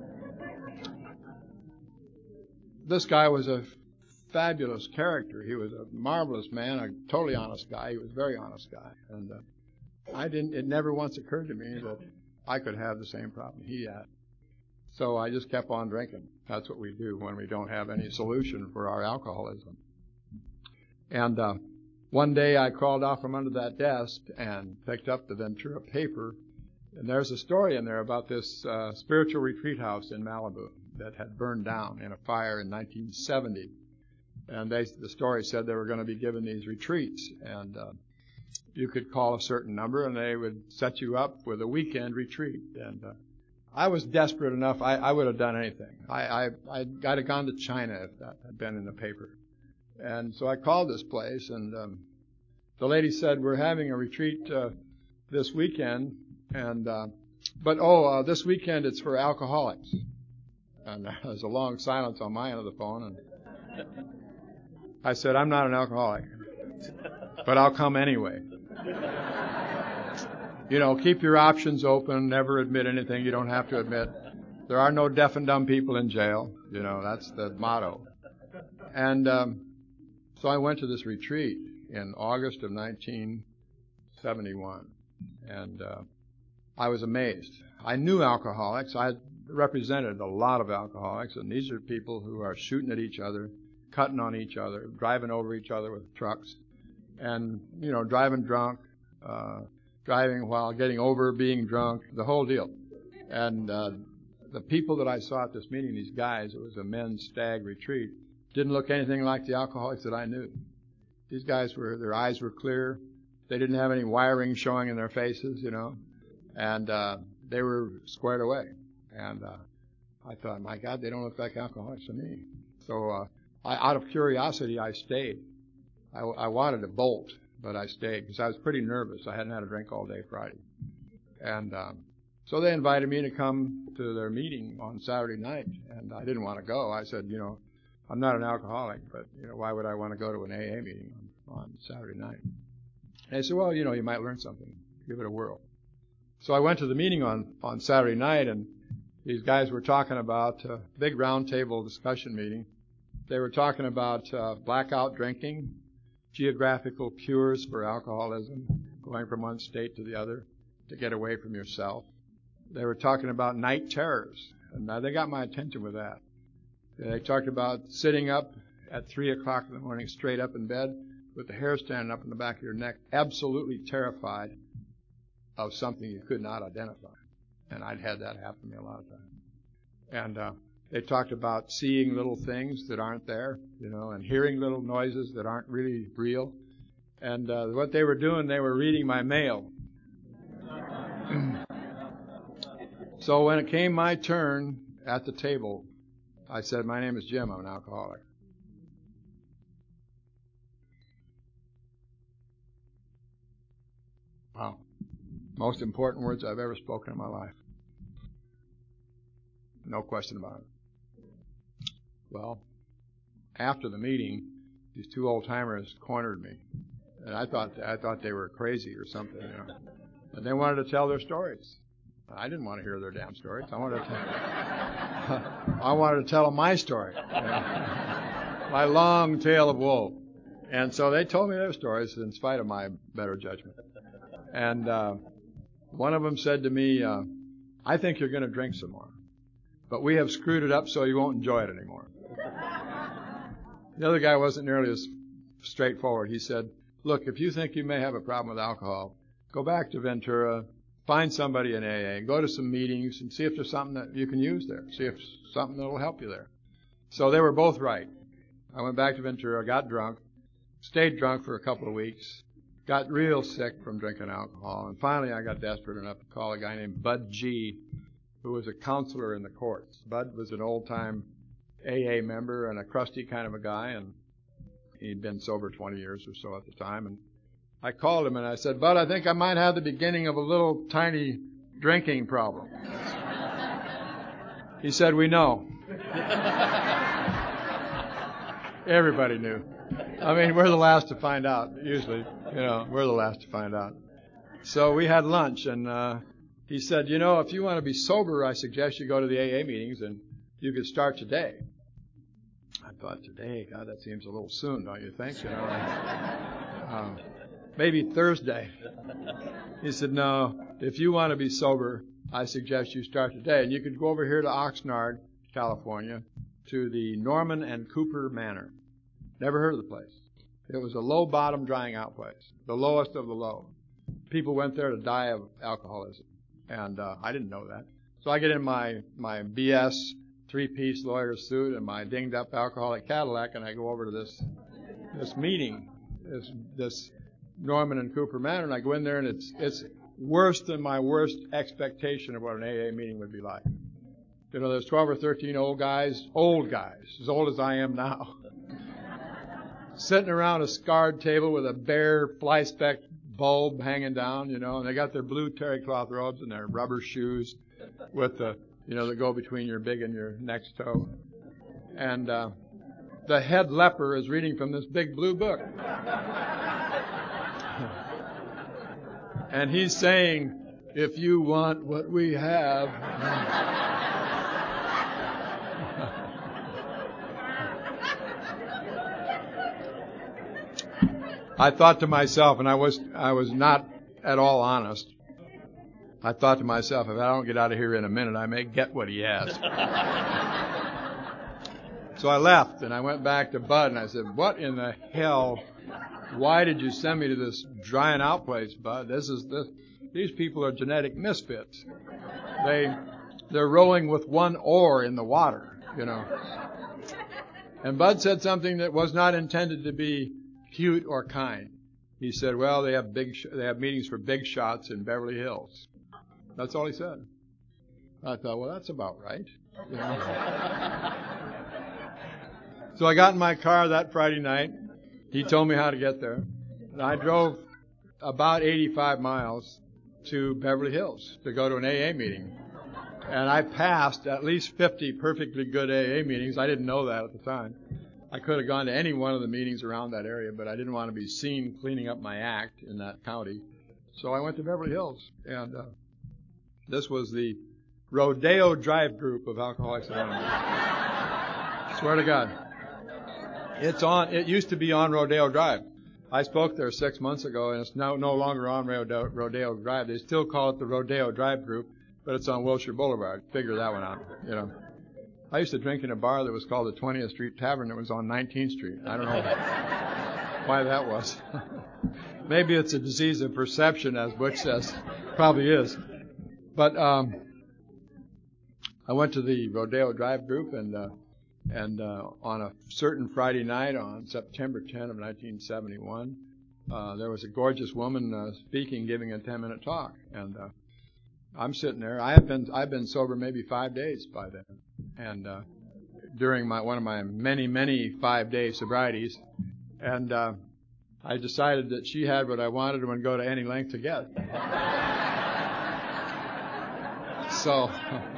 this guy was a fabulous character. He was a marvelous man, a totally honest guy. He was a very honest guy. And uh, I didn't, it never once occurred to me that I could have the same problem he had. So I just kept on drinking. That's what we do when we don't have any solution for our alcoholism. And uh, one day I crawled out from under that desk and picked up the Ventura paper, and there's a story in there about this uh, spiritual retreat house in Malibu that had burned down in a fire in nineteen seventy. And they, the story said they were going to be given these retreats, and uh, you could call a certain number, and they would set you up with a weekend retreat. And uh, I was desperate enough. I, I would have done anything. I, I, I'd, I'd have gone to China if that had been in the paper. And so I called this place, and um, the lady said, we're having a retreat uh, this weekend, and uh, but, oh, uh, this weekend it's for alcoholics. And there was a long silence on my end of the phone, and I said, I'm not an alcoholic, but I'll come anyway. You know, keep your options open, never admit anything you don't have to admit. There are no deaf and dumb people in jail. You know, that's the motto. And um, so I went to this retreat in August of nineteen seventy-one, and uh, I was amazed. I knew alcoholics. I had represented a lot of alcoholics, and these are people who are shooting at each other, cutting on each other, driving over each other with trucks, and, you know, driving drunk, uh, driving while getting over, being drunk, the whole deal. And uh, the people that I saw at this meeting, these guys, it was a men's stag retreat, didn't look anything like the alcoholics that I knew. These guys were, their eyes were clear. They didn't have any wiring showing in their faces, you know, and uh, they were squared away. And uh, I thought, my God, they don't look like alcoholics to me. So uh, I, out of curiosity, I stayed. I, I wanted to bolt, but I stayed because I was pretty nervous. I hadn't had a drink all day Friday. And um, so they invited me to come to their meeting on Saturday night, and I didn't want to go. I said, you know, I'm not an alcoholic, but, you know, why would I want to go to an A A meeting on, on Saturday night? And they said, well, you know, you might learn something. Give it a whirl. So I went to the meeting on, on Saturday night, and these guys were talking about a big round table discussion meeting. They were talking about uh, blackout drinking, geographical cures for alcoholism, going from one state to the other to get away from yourself. They were talking about night terrors, and uh, they got my attention with that. They talked about sitting up at three o'clock in the morning straight up in bed with the hair standing up in the back of your neck, absolutely terrified of something you could not identify. And I'd had that happen to me a lot of times. And uh, they talked about seeing little things that aren't there, you know, and hearing little noises that aren't really real. And uh, what they were doing, they were reading my mail. So when it came my turn at the table, I said, my name is Jim, I'm an alcoholic. Wow. Most important words I've ever spoken in my life. No question about it. Well, after the meeting, these two old timers cornered me. And I thought I thought they were crazy or something, you know. And they wanted to tell their stories. I didn't want to hear their damn stories. I wanted to tell, I wanted to tell them my story, you know, my long tale of woe. And so they told me their stories in spite of my better judgment. And uh, one of them said to me, uh, I think you're going to drink some more, but we have screwed it up so you won't enjoy it anymore. The other guy wasn't nearly as straightforward. He said, look, if you think you may have a problem with alcohol, go back to Ventura, find somebody in A A, go to some meetings, and see if there's something that you can use there. See if something that will help you there. So they were both right. I went back to Ventura, got drunk, stayed drunk for a couple of weeks, got real sick from drinking alcohol, and finally I got desperate enough to call a guy named Bud G., who was a counselor in the courts. Bud was an old-time A A member and a crusty kind of a guy, and he'd been sober twenty years or so at the time. And I called him and I said, Bud, I think I might have the beginning of a little tiny drinking problem. He said, we know. Everybody knew. I mean, we're the last to find out, usually. You know, we're the last to find out. So we had lunch, and uh, he said, you know, if you want to be sober, I suggest you go to the A A meetings, and you could start today. I thought, today? God, that seems a little soon, don't you think? You know, um, maybe Thursday. He said, no, if you want to be sober, I suggest you start today. And you could go over here to Oxnard, California, to the Norman and Cooper Manor. Never heard of the place. It was a low-bottom drying out place, the lowest of the low. People went there to die of alcoholism, and uh, I didn't know that. So I get in my, my B S three-piece lawyer suit and my dinged-up alcoholic Cadillac, and I go over to this this meeting, this this Norman and Cooper Manor, and I go in there, and it's it's worse than my worst expectation of what an A A meeting would be like. You know, there's twelve or thirteen old guys, old guys, as old as I am now, sitting around a scarred table with a bare fly-speck bulb hanging down, you know, and they got their blue terry cloth robes and their rubber shoes with the, you know, that go between your big and your next toe. And uh, the head leper is reading from this big blue book. And he's saying, if you want what we have... I thought to myself, and I was I was not at all honest, I thought to myself, if I don't get out of here in a minute, I may get what he has. So I left, and I went back to Bud, and I said, what in the hell, why did you send me to this drying out place, Bud? This is this, these people are genetic misfits. They, they're rowing with one oar in the water, you know. And Bud said something that was not intended to be cute or kind. He said, well, they have big, sh- they have meetings for big shots in Beverly Hills. That's all he said. I thought, well, that's about right. You know? So I got in my car that Friday night. He told me how to get there. And I drove about eighty-five miles to Beverly Hills to go to an A A meeting. And I passed at least fifty perfectly good A A meetings. I didn't know that at the time. I could have gone to any one of the meetings around that area, but I didn't want to be seen cleaning up my act in that county. So I went to Beverly Hills. And uh, this was the Rodeo Drive group of Alcoholics Anonymous. Swear to God. It's on, it used to be on Rodeo Drive. I spoke there six months ago, and it's now no longer on Rodeo, Rodeo Drive. They still call it the Rodeo Drive group, but it's on Wilshire Boulevard. Figure that one out, you know. I used to drink in a bar that was called the twentieth Street Tavern that was on nineteenth Street. I don't know why that was. Maybe it's a disease of perception, as Butch says. Probably is. But um, I went to the Rodeo Drive group, and uh, and uh, on a certain Friday night on September tenth of nineteen seventy-one, uh, there was a gorgeous woman uh, speaking, giving a ten-minute talk, and uh, I'm sitting there. I have been I've been sober maybe five days by then, and uh, during my one of my many many five-day sobrieties, and uh, I decided that she had what I wanted and would go to any length to get. So.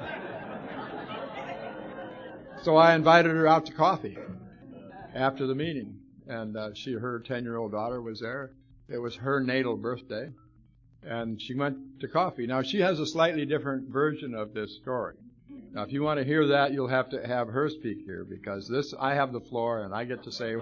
So I invited her out to coffee after the meeting, and uh, she, her ten-year-old daughter was there. It was her natal birthday, and she went to coffee. Now, she has a slightly different version of this story. Now, if you want to hear that, you'll have to have her speak here, because this, I have the floor, and I get to say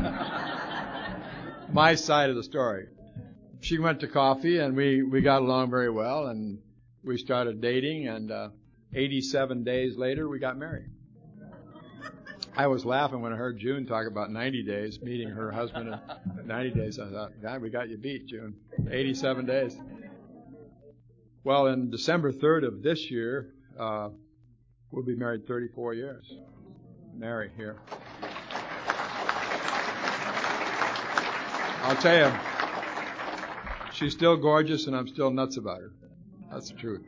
my side of the story. She went to coffee, and we, we got along very well, and we started dating, and uh, eighty-seven days later, we got married. I was laughing when I heard June talk about ninety days, meeting her husband in ninety days. I thought, God, we got you beat, June. eighty-seven days. Well, in December third of this year, uh, we'll be married thirty-four years. Mary here. I'll tell you, she's still gorgeous, and I'm still nuts about her. That's the truth.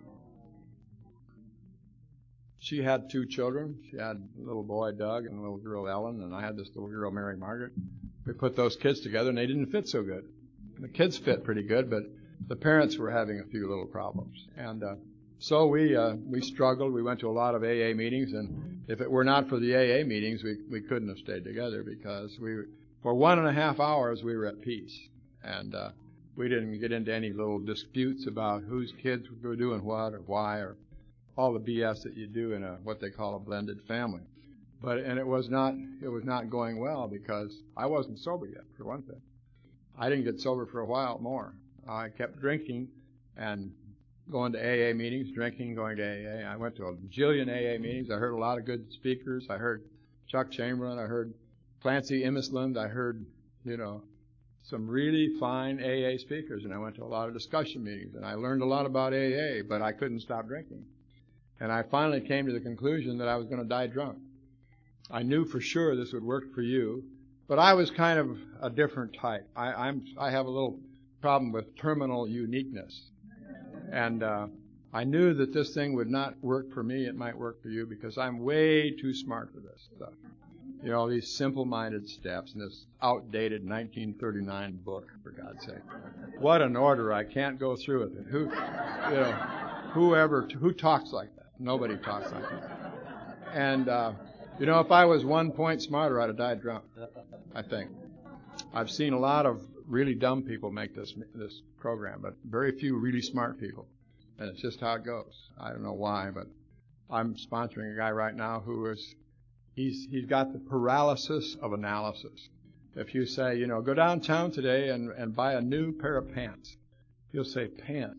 She had two children. She had a little boy, Doug, and a little girl, Ellen, and I had this little girl, Mary Margaret. We put those kids together, and they didn't fit so good. The kids fit pretty good, but the parents were having a few little problems. And uh, so we uh, we struggled. We went to a lot of A A meetings, and if it were not for the A A meetings, we, we couldn't have stayed together, because we for one and a half hours we were at peace. And uh, we didn't get into any little disputes about whose kids were doing what or why, or all the B S that you do in a what they call a blended family. But and it was not it was not going well, because I wasn't sober yet, for one thing. I didn't get sober for a while more. I kept drinking and going to A A meetings, drinking, going to A A. I went to a jillion A A meetings. I heard a lot of good speakers. I heard Chuck Chamberlain. I heard Clancy Imisland. I heard, you know, some really fine A A speakers. And I went to a lot of discussion meetings. And I learned a lot about A A, but I couldn't stop drinking. And I finally came to the conclusion that I was going to die drunk. I knew for sure this would work for you, but I was kind of a different type. I, I'm, I have a little problem with terminal uniqueness. And uh, I knew that this thing would not work for me. It might work for you, because I'm way too smart for this stuff. You know, these simple-minded steps in this outdated nineteen thirty-nine book, for God's sake. What an order. I can't go through with it. Who, you know, whoever, who talks like that? Nobody talks like that. And, uh, you know, if I was one point smarter, I'd have died drunk, I think. I've seen a lot of really dumb people make this this program, but very few really smart people. And it's just how it goes. I don't know why, but I'm sponsoring a guy right now who is, he's he's got the paralysis of analysis. If you say, you know, go downtown today and, and buy a new pair of pants, he'll say, pants?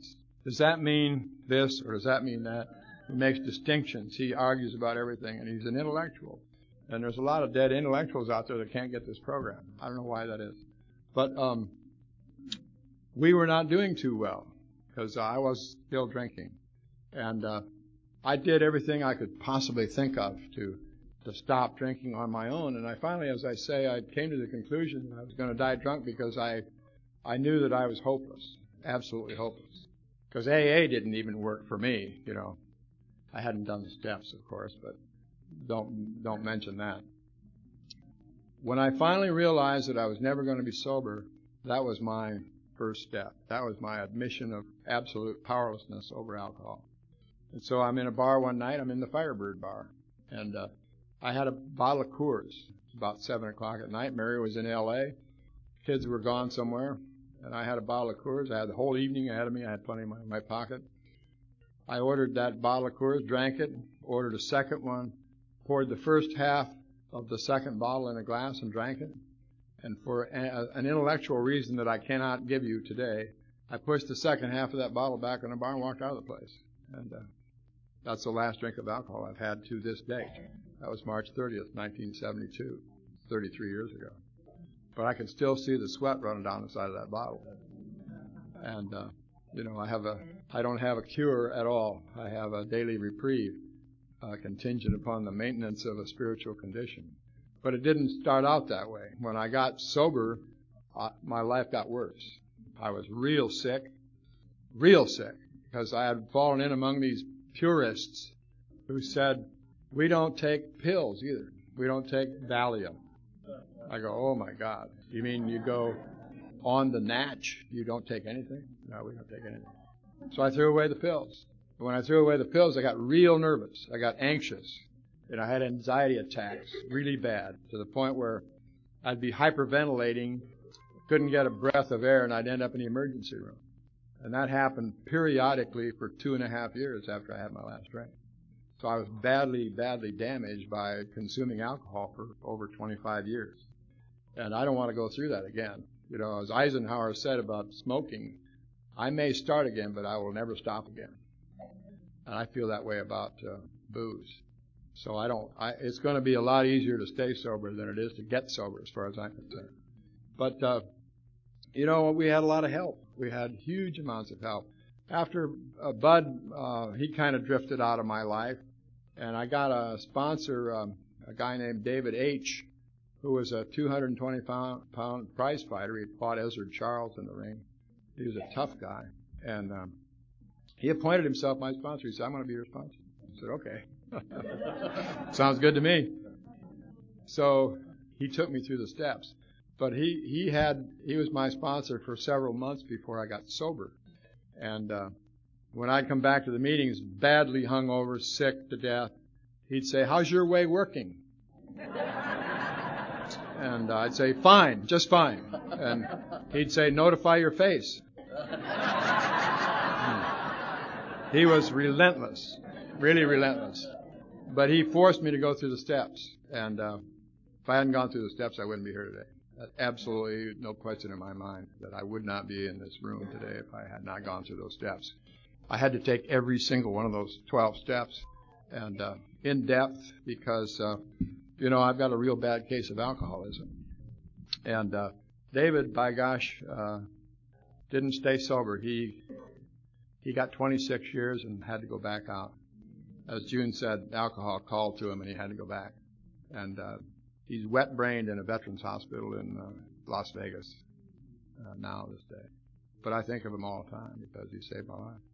does that mean this or does that mean that? He makes distinctions. He argues about everything, and he's an intellectual. And there's a lot of dead intellectuals out there that can't get this program. I don't know why that is. But um, we were not doing too well because I was still drinking. And uh, I did everything I could possibly think of to to stop drinking on my own. And I finally, as I say, I came to the conclusion that I was going to die drunk because I I knew that I was hopeless, absolutely hopeless. Because A A didn't even work for me, you know. I hadn't done the steps, of course, but don't don't mention that. When I finally realized that I was never going to be sober, that was my first step. That was my admission of absolute powerlessness over alcohol. And so I'm in a bar one night. I'm in the Firebird bar. And uh, I had a bottle of Coors. It's about seven o'clock at night. Mary was in L A Kids were gone somewhere. And I had a bottle of Coors. I had the whole evening ahead of me. I had plenty in my, in my pocket. I ordered that bottle of Coors, drank it, ordered a second one, poured the first half of the second bottle in a glass and drank it. And for a, an intellectual reason that I cannot give you today, I pushed the second half of that bottle back in the bar and walked out of the place. And uh, that's the last drink of alcohol I've had to this date. That was March thirtieth, nineteen seventy-two, thirty-three years ago. But I can still see the sweat running down the side of that bottle. And, uh, you know, I have a, I don't have a cure at all. I have a daily reprieve, uh, contingent upon the maintenance of a spiritual condition. But it didn't start out that way. When I got sober, uh, my life got worse. I was real sick, real sick, because I had fallen in among these purists who said, we don't take pills either. We don't take Valium. I go, oh my God. You mean you go on the natch? You don't take anything? No, we don't take anything. So I threw away the pills. When I threw away the pills, I got real nervous. I got anxious. And I had anxiety attacks really bad to the point where I'd be hyperventilating, couldn't get a breath of air, and I'd end up in the emergency room. And that happened periodically for two and a half years after I had my last drink. So I was badly, badly damaged by consuming alcohol for over twenty-five years. And I don't want to go through that again. You know, as Eisenhower said about smoking, I may start again, but I will never stop again. And I feel that way about uh, booze. So I don't, I, it's going to be a lot easier to stay sober than it is to get sober as far as I'm concerned. But, uh, you know, we had a lot of help. We had huge amounts of help. After uh, Bud, uh, he kind of drifted out of my life, and I got a sponsor, um, a guy named David H., who was a two hundred twenty pound prize fighter. He fought Ezra Charles in the ring. He was a tough guy. And um, he appointed himself my sponsor. He said, I'm going to be your sponsor. I said, okay. Sounds good to me. So he took me through the steps. But he, he had, he was my sponsor for several months before I got sober. And uh, when I'd come back to the meetings, badly hungover, sick to death, he'd say, how's your way working? And uh, I'd say, fine, just fine. And he'd say, notify your face. He was relentless, really relentless. But he forced me to go through the steps. And uh, if I hadn't gone through the steps, I wouldn't be here today. Absolutely no question in my mind that I would not be in this room today if I had not gone through those steps. I had to take every single one of those twelve steps and uh, in depth because, uh, you know, I've got a real bad case of alcoholism. And uh, David, by gosh, uh, didn't stay sober. He he got twenty-six years and had to go back out. As June said, alcohol called to him and he had to go back. And uh, he's wet-brained in a veterans hospital in uh, Las Vegas uh, now this day. But I think of him all the time because he saved my life.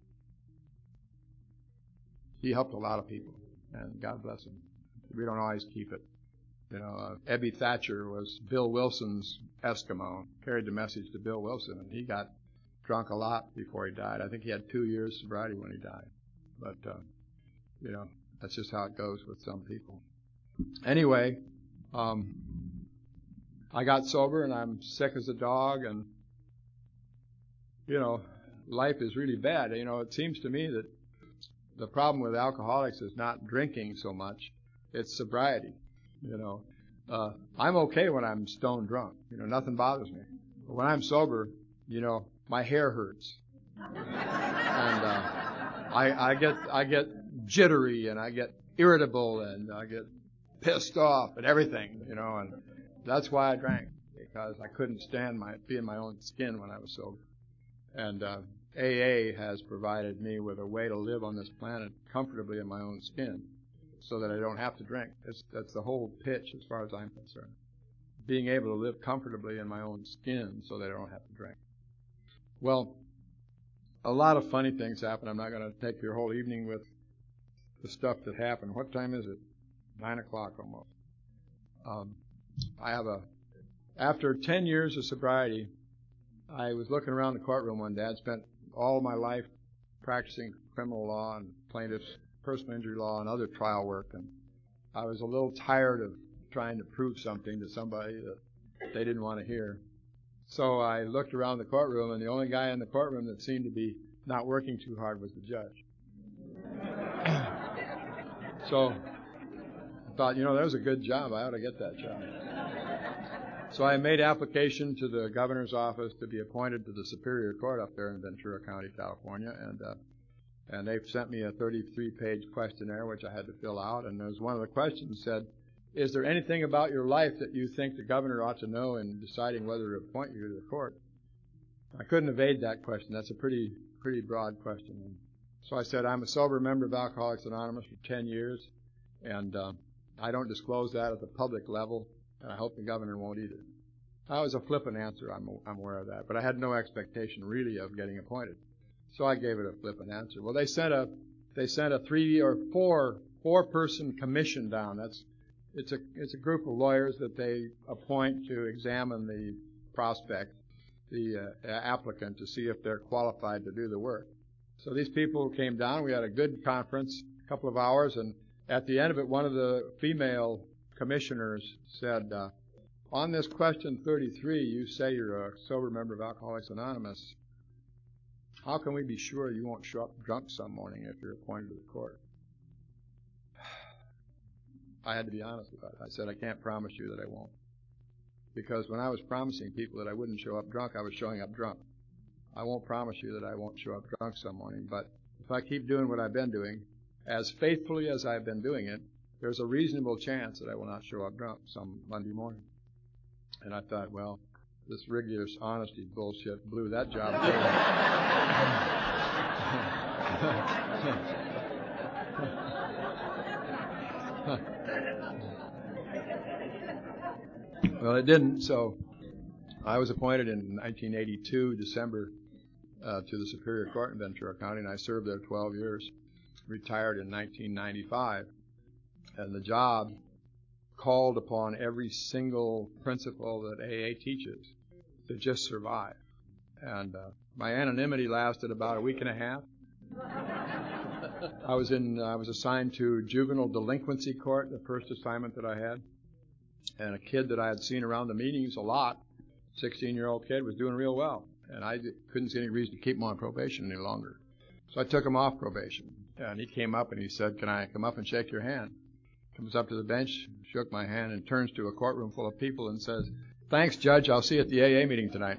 He helped a lot of people, and God bless him. We don't always keep it. You know, uh, Ebby Thatcher was Bill Wilson's Eskimo, carried the message to Bill Wilson, and he got drunk a lot before he died. I think he had two years sobriety when he died. But, uh, you know, that's just how it goes with some people. Anyway, um, I got sober, and I'm sick as a dog, and, you know, life is really bad. You know, it seems to me that the problem with alcoholics is not drinking so much, it's sobriety. You know, uh, I'm okay when I'm stone drunk. You know, nothing bothers me. But when I'm sober, you know, my hair hurts. and uh, I, I get I get jittery and I get irritable and I get pissed off and everything, you know, and that's why I drank, because I couldn't stand my be in my own skin when I was sober. And uh, A A has provided me with a way to live on this planet comfortably in my own skin, so that I don't have to drink. It's, that's the whole pitch as far as I'm concerned. Being able to live comfortably in my own skin so that I don't have to drink. Well, a lot of funny things happen. I'm not going to take your whole evening with the stuff that happened. What time is it? Nine o'clock almost. Um, I have a, after ten years of sobriety, I was looking around the courtroom one day. I'd spent all my life practicing criminal law and plaintiff's personal injury law and other trial work, and I was a little tired of trying to prove something to somebody that they didn't want to hear. So I looked around the courtroom, and the only guy in the courtroom that seemed to be not working too hard was the judge. So I thought, you know, that was a good job. I ought to get that job. So I made application to the governor's office to be appointed to the Superior Court up there in Ventura County, California, and uh, and they sent me a thirty-three page questionnaire which I had to fill out. And there was one of the questions said, "Is there anything about your life that you think the governor ought to know in deciding whether to appoint you to the court?" I couldn't evade that question. That's a pretty pretty broad question. And so I said, "I'm a sober member of Alcoholics Anonymous for ten years, and uh, I don't disclose that at the public level, and I hope the governor won't either." That was a flippant answer, I'm, I'm aware of that, but I had no expectation really of getting appointed. So I gave it a flippant answer. Well, they sent a they sent a three or four four person commission down. That's it's a it's a group of lawyers that they appoint to examine the prospect, the uh, applicant, to see if they're qualified to do the work. So these people came down. We had a good conference, a couple of hours, and at the end of it, one of the female commissioners said, uh, "On this question thirty-three, you say you're a sober member of Alcoholics Anonymous. How can we be sure you won't show up drunk some morning if you're appointed to the court?" I had to be honest about it. I said, "I can't promise you that I won't." Because when I was promising people that I wouldn't show up drunk, I was showing up drunk. I won't promise you that I won't show up drunk some morning, but if I keep doing what I've been doing, as faithfully as I've been doing it, there's a reasonable chance that I will not show up drunk some Monday morning. And I thought, well, this rigorous honesty bullshit blew that job. Well, it didn't, so I was appointed in nineteen eighty-two, December, uh, to the Superior Court in Ventura County, and I served there twelve years, retired in nineteen ninety-five, and the job called upon every single principle that A A teaches to just survive. And uh, my anonymity lasted about a week and a half. I was in, I was assigned to juvenile delinquency court, the first assignment that I had, and a kid that I had seen around the meetings a lot, sixteen-year-old kid, was doing real well, and I couldn't see any reason to keep him on probation any longer. So I took him off probation, and he came up and he said, "Can I come up and shake your hand?" Comes up to the bench, shook my hand, and turns to a courtroom full of people and says, "Thanks, Judge. I'll see you at the A A meeting tonight."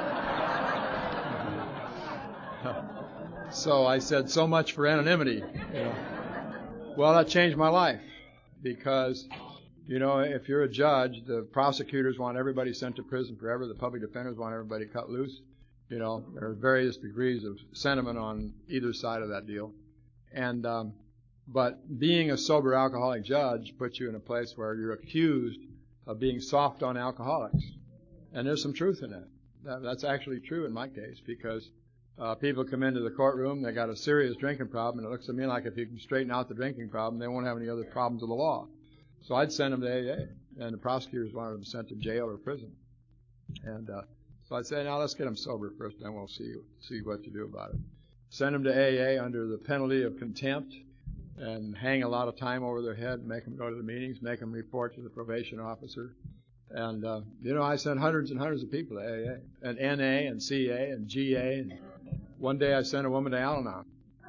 So I said, so much for anonymity. You know. Well, that changed my life because, you know, if you're a judge, the prosecutors want everybody sent to prison forever. The public defenders want everybody cut loose. You know, there are various degrees of sentiment on either side of that deal. And, um, but being a sober alcoholic judge puts you in a place where you're accused of being soft on alcoholics. And there's some truth in that. that that's actually true in my case because uh, people come into the courtroom, they got a serious drinking problem, and it looks to me like if you can straighten out the drinking problem, they won't have any other problems with the law. So I'd send them to A A, and the prosecutors wanted them sent to jail or prison. And uh, so I'd say, now let's get them sober first, then we'll see see what to do about it. Send them to A A under the penalty of contempt and hang a lot of time over their head, make them go to the meetings, make them report to the probation officer. And, uh, you know, I sent hundreds and hundreds of people to A A, and N A, and C A, and G A. And one day I sent a woman to Al-Anon.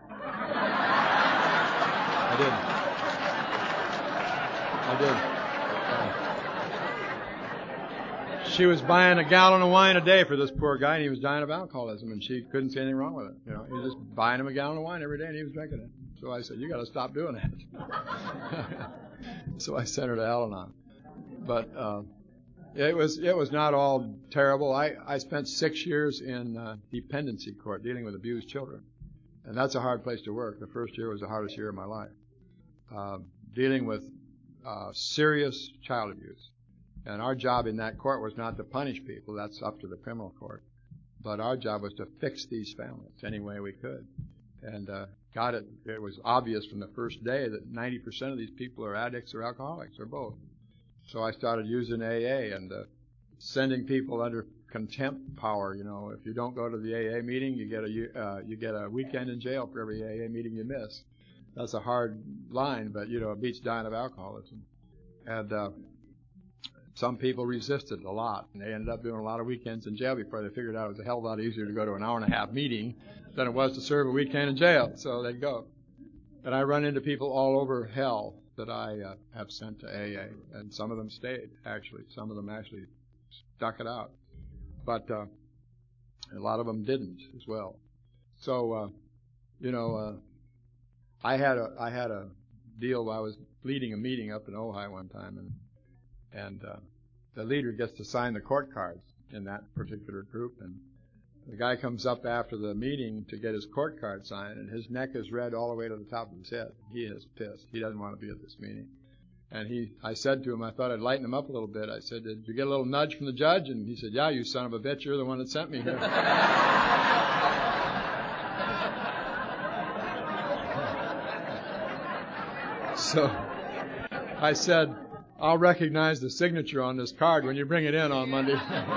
I did. I did. Uh, she was buying a gallon of wine a day for this poor guy, and he was dying of alcoholism, and she couldn't see anything wrong with it. You know, he was just buying him a gallon of wine every day, and he was drinking it. So I said, you got to stop doing that. So I sent her to Al-Anon. But uh, it was it was not all terrible. I, I spent six years in uh, dependency court dealing with abused children, and that's a hard place to work. The first year was the hardest year of my life, uh, dealing with uh, serious child abuse. And our job in that court was not to punish people. That's up to the criminal court. But our job was to fix these families any way we could. And uh, got it. It was obvious from the first day that ninety percent of these people are addicts or alcoholics or both. So I started using A A and uh, sending people under contempt power. You know, if you don't go to the A A meeting, you get a uh, you get a weekend in jail for every A A meeting you miss. That's a hard line, but you know, it beats dying of alcoholism. And uh, some people resisted a lot, and they ended up doing a lot of weekends in jail before they figured out it was a hell of a lot easier to go to an hour and a half meeting than it was to serve a weekend in jail. So they'd go. And I run into people all over hell that I uh, have sent to A A, and some of them stayed, actually. Some of them actually stuck it out. But uh, a lot of them didn't as well. So, uh, you know, uh, I had a I had a deal. I was leading a meeting up in Ojai one time, and and uh, the leader gets to sign the court cards in that particular group, and the guy comes up after the meeting to get his court card signed, and his neck is red all the way to the top of his head. He is pissed. He doesn't want to be at this meeting. And he, I said to him, I thought I'd lighten him up a little bit. I said, did you get a little nudge from the judge? And he said, yeah, you son of a bitch, you're the one that sent me here. So I said, I'll recognize the signature on this card when you bring it in on Monday.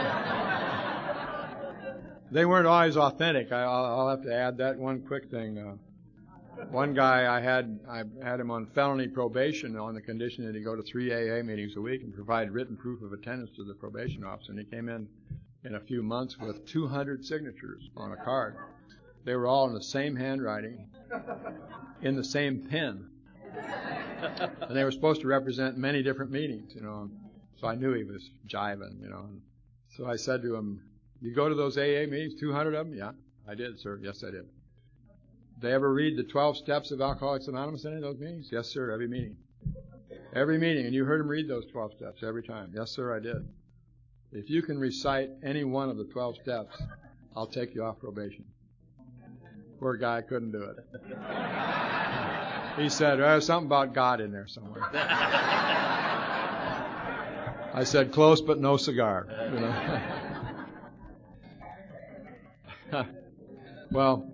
They weren't always authentic. I, I'll, I'll have to add that one quick thing. Uh, one guy, I had I had him on felony probation on the condition that he go to three A A meetings a week and provide written proof of attendance to the probation officer. And he came in in a few months with two hundred signatures on a card. They were all in the same handwriting, in the same pen. And they were supposed to represent many different meetings, you know. So I knew he was jiving, you know. So I said to him, you go to those A A meetings, two hundred of them? Yeah, I did, sir. Yes, I did. They ever read the twelve steps of Alcoholics Anonymous in any of those meetings? Yes, sir, every meeting. Every meeting, and you heard him read those twelve steps every time. Yes, sir, I did. If you can recite any one of the twelve steps, I'll take you off probation. Poor guy couldn't do it. He said, there's something about God in there somewhere. I said, close but no cigar. You know? Well,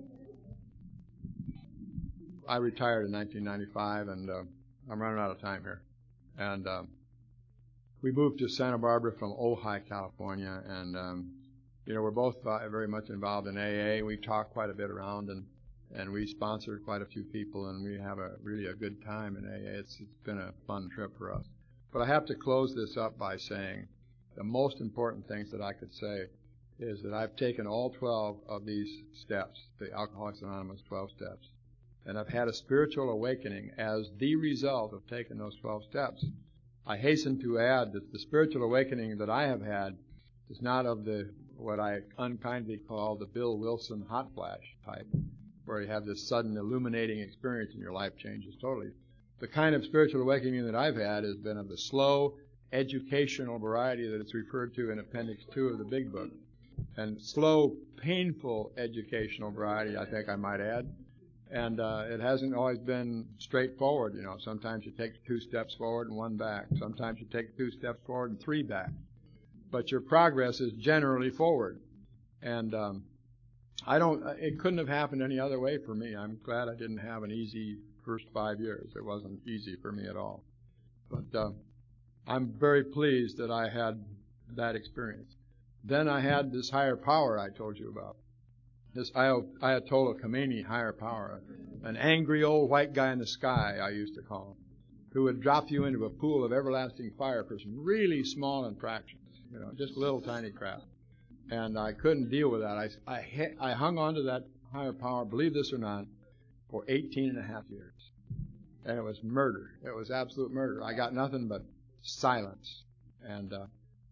I retired in nineteen ninety-five, and uh, I'm running out of time here. And uh, we moved to Santa Barbara from Ojai, California, and um, you know, we're both uh, very much involved in A A. We talk quite a bit around, and and we sponsored quite a few people, and we have a really a good time in A A. It's, it's been a fun trip for us. But I have to close this up by saying the most important things that I could say is that I've taken all twelve of these steps, the Alcoholics Anonymous twelve steps, and I've had a spiritual awakening as the result of taking those twelve steps. I hasten to add that the spiritual awakening that I have had is not of the what I unkindly call the Bill Wilson hot flash type, where you have this sudden illuminating experience and your life changes totally. The kind of spiritual awakening that I've had has been of the slow, educational variety that it's referred to in Appendix two of the Big Book. And slow, painful educational variety, I think I might add. And uh, it hasn't always been straightforward, you know. Sometimes you take two steps forward and one back. Sometimes you take two steps forward and three back. But your progress is generally forward. And um, I don't, it couldn't have happened any other way for me. I'm glad I didn't have an easy first five years. It wasn't easy for me at all. But uh, I'm very pleased that I had that experience. Then I had this higher power I told you about. This Ayatollah Khomeini higher power. An angry old white guy in the sky, I used to call him, who would drop you into a pool of everlasting fire for some really small infractions. You know, just little tiny crap. And I couldn't deal with that. I, I, I hung on to that higher power, believe this or not, for eighteen and a half years. And it was murder. It was absolute murder. I got nothing but silence. And uh,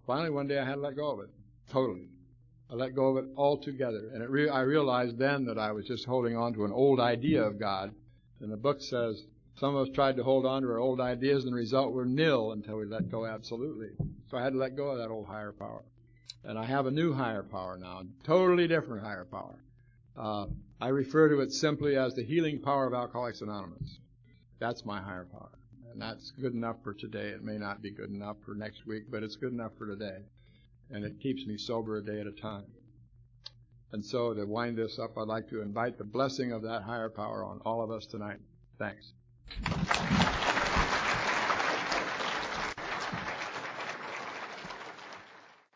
finally one day I had to let go of it. Totally. I let go of it altogether. And it re- I realized then that I was just holding on to an old idea of God. And the book says some of us tried to hold on to our old ideas and the result were nil until we let go absolutely. So I had to let go of that old higher power. And I have a new higher power now, totally different higher power. Uh, I refer to it simply as the healing power of Alcoholics Anonymous. That's my higher power. And that's good enough for today. It may not be good enough for next week, but it's good enough for today. And it keeps me sober a day at a time. And so to wind this up, I'd like to invite the blessing of that higher power on all of us tonight. Thanks.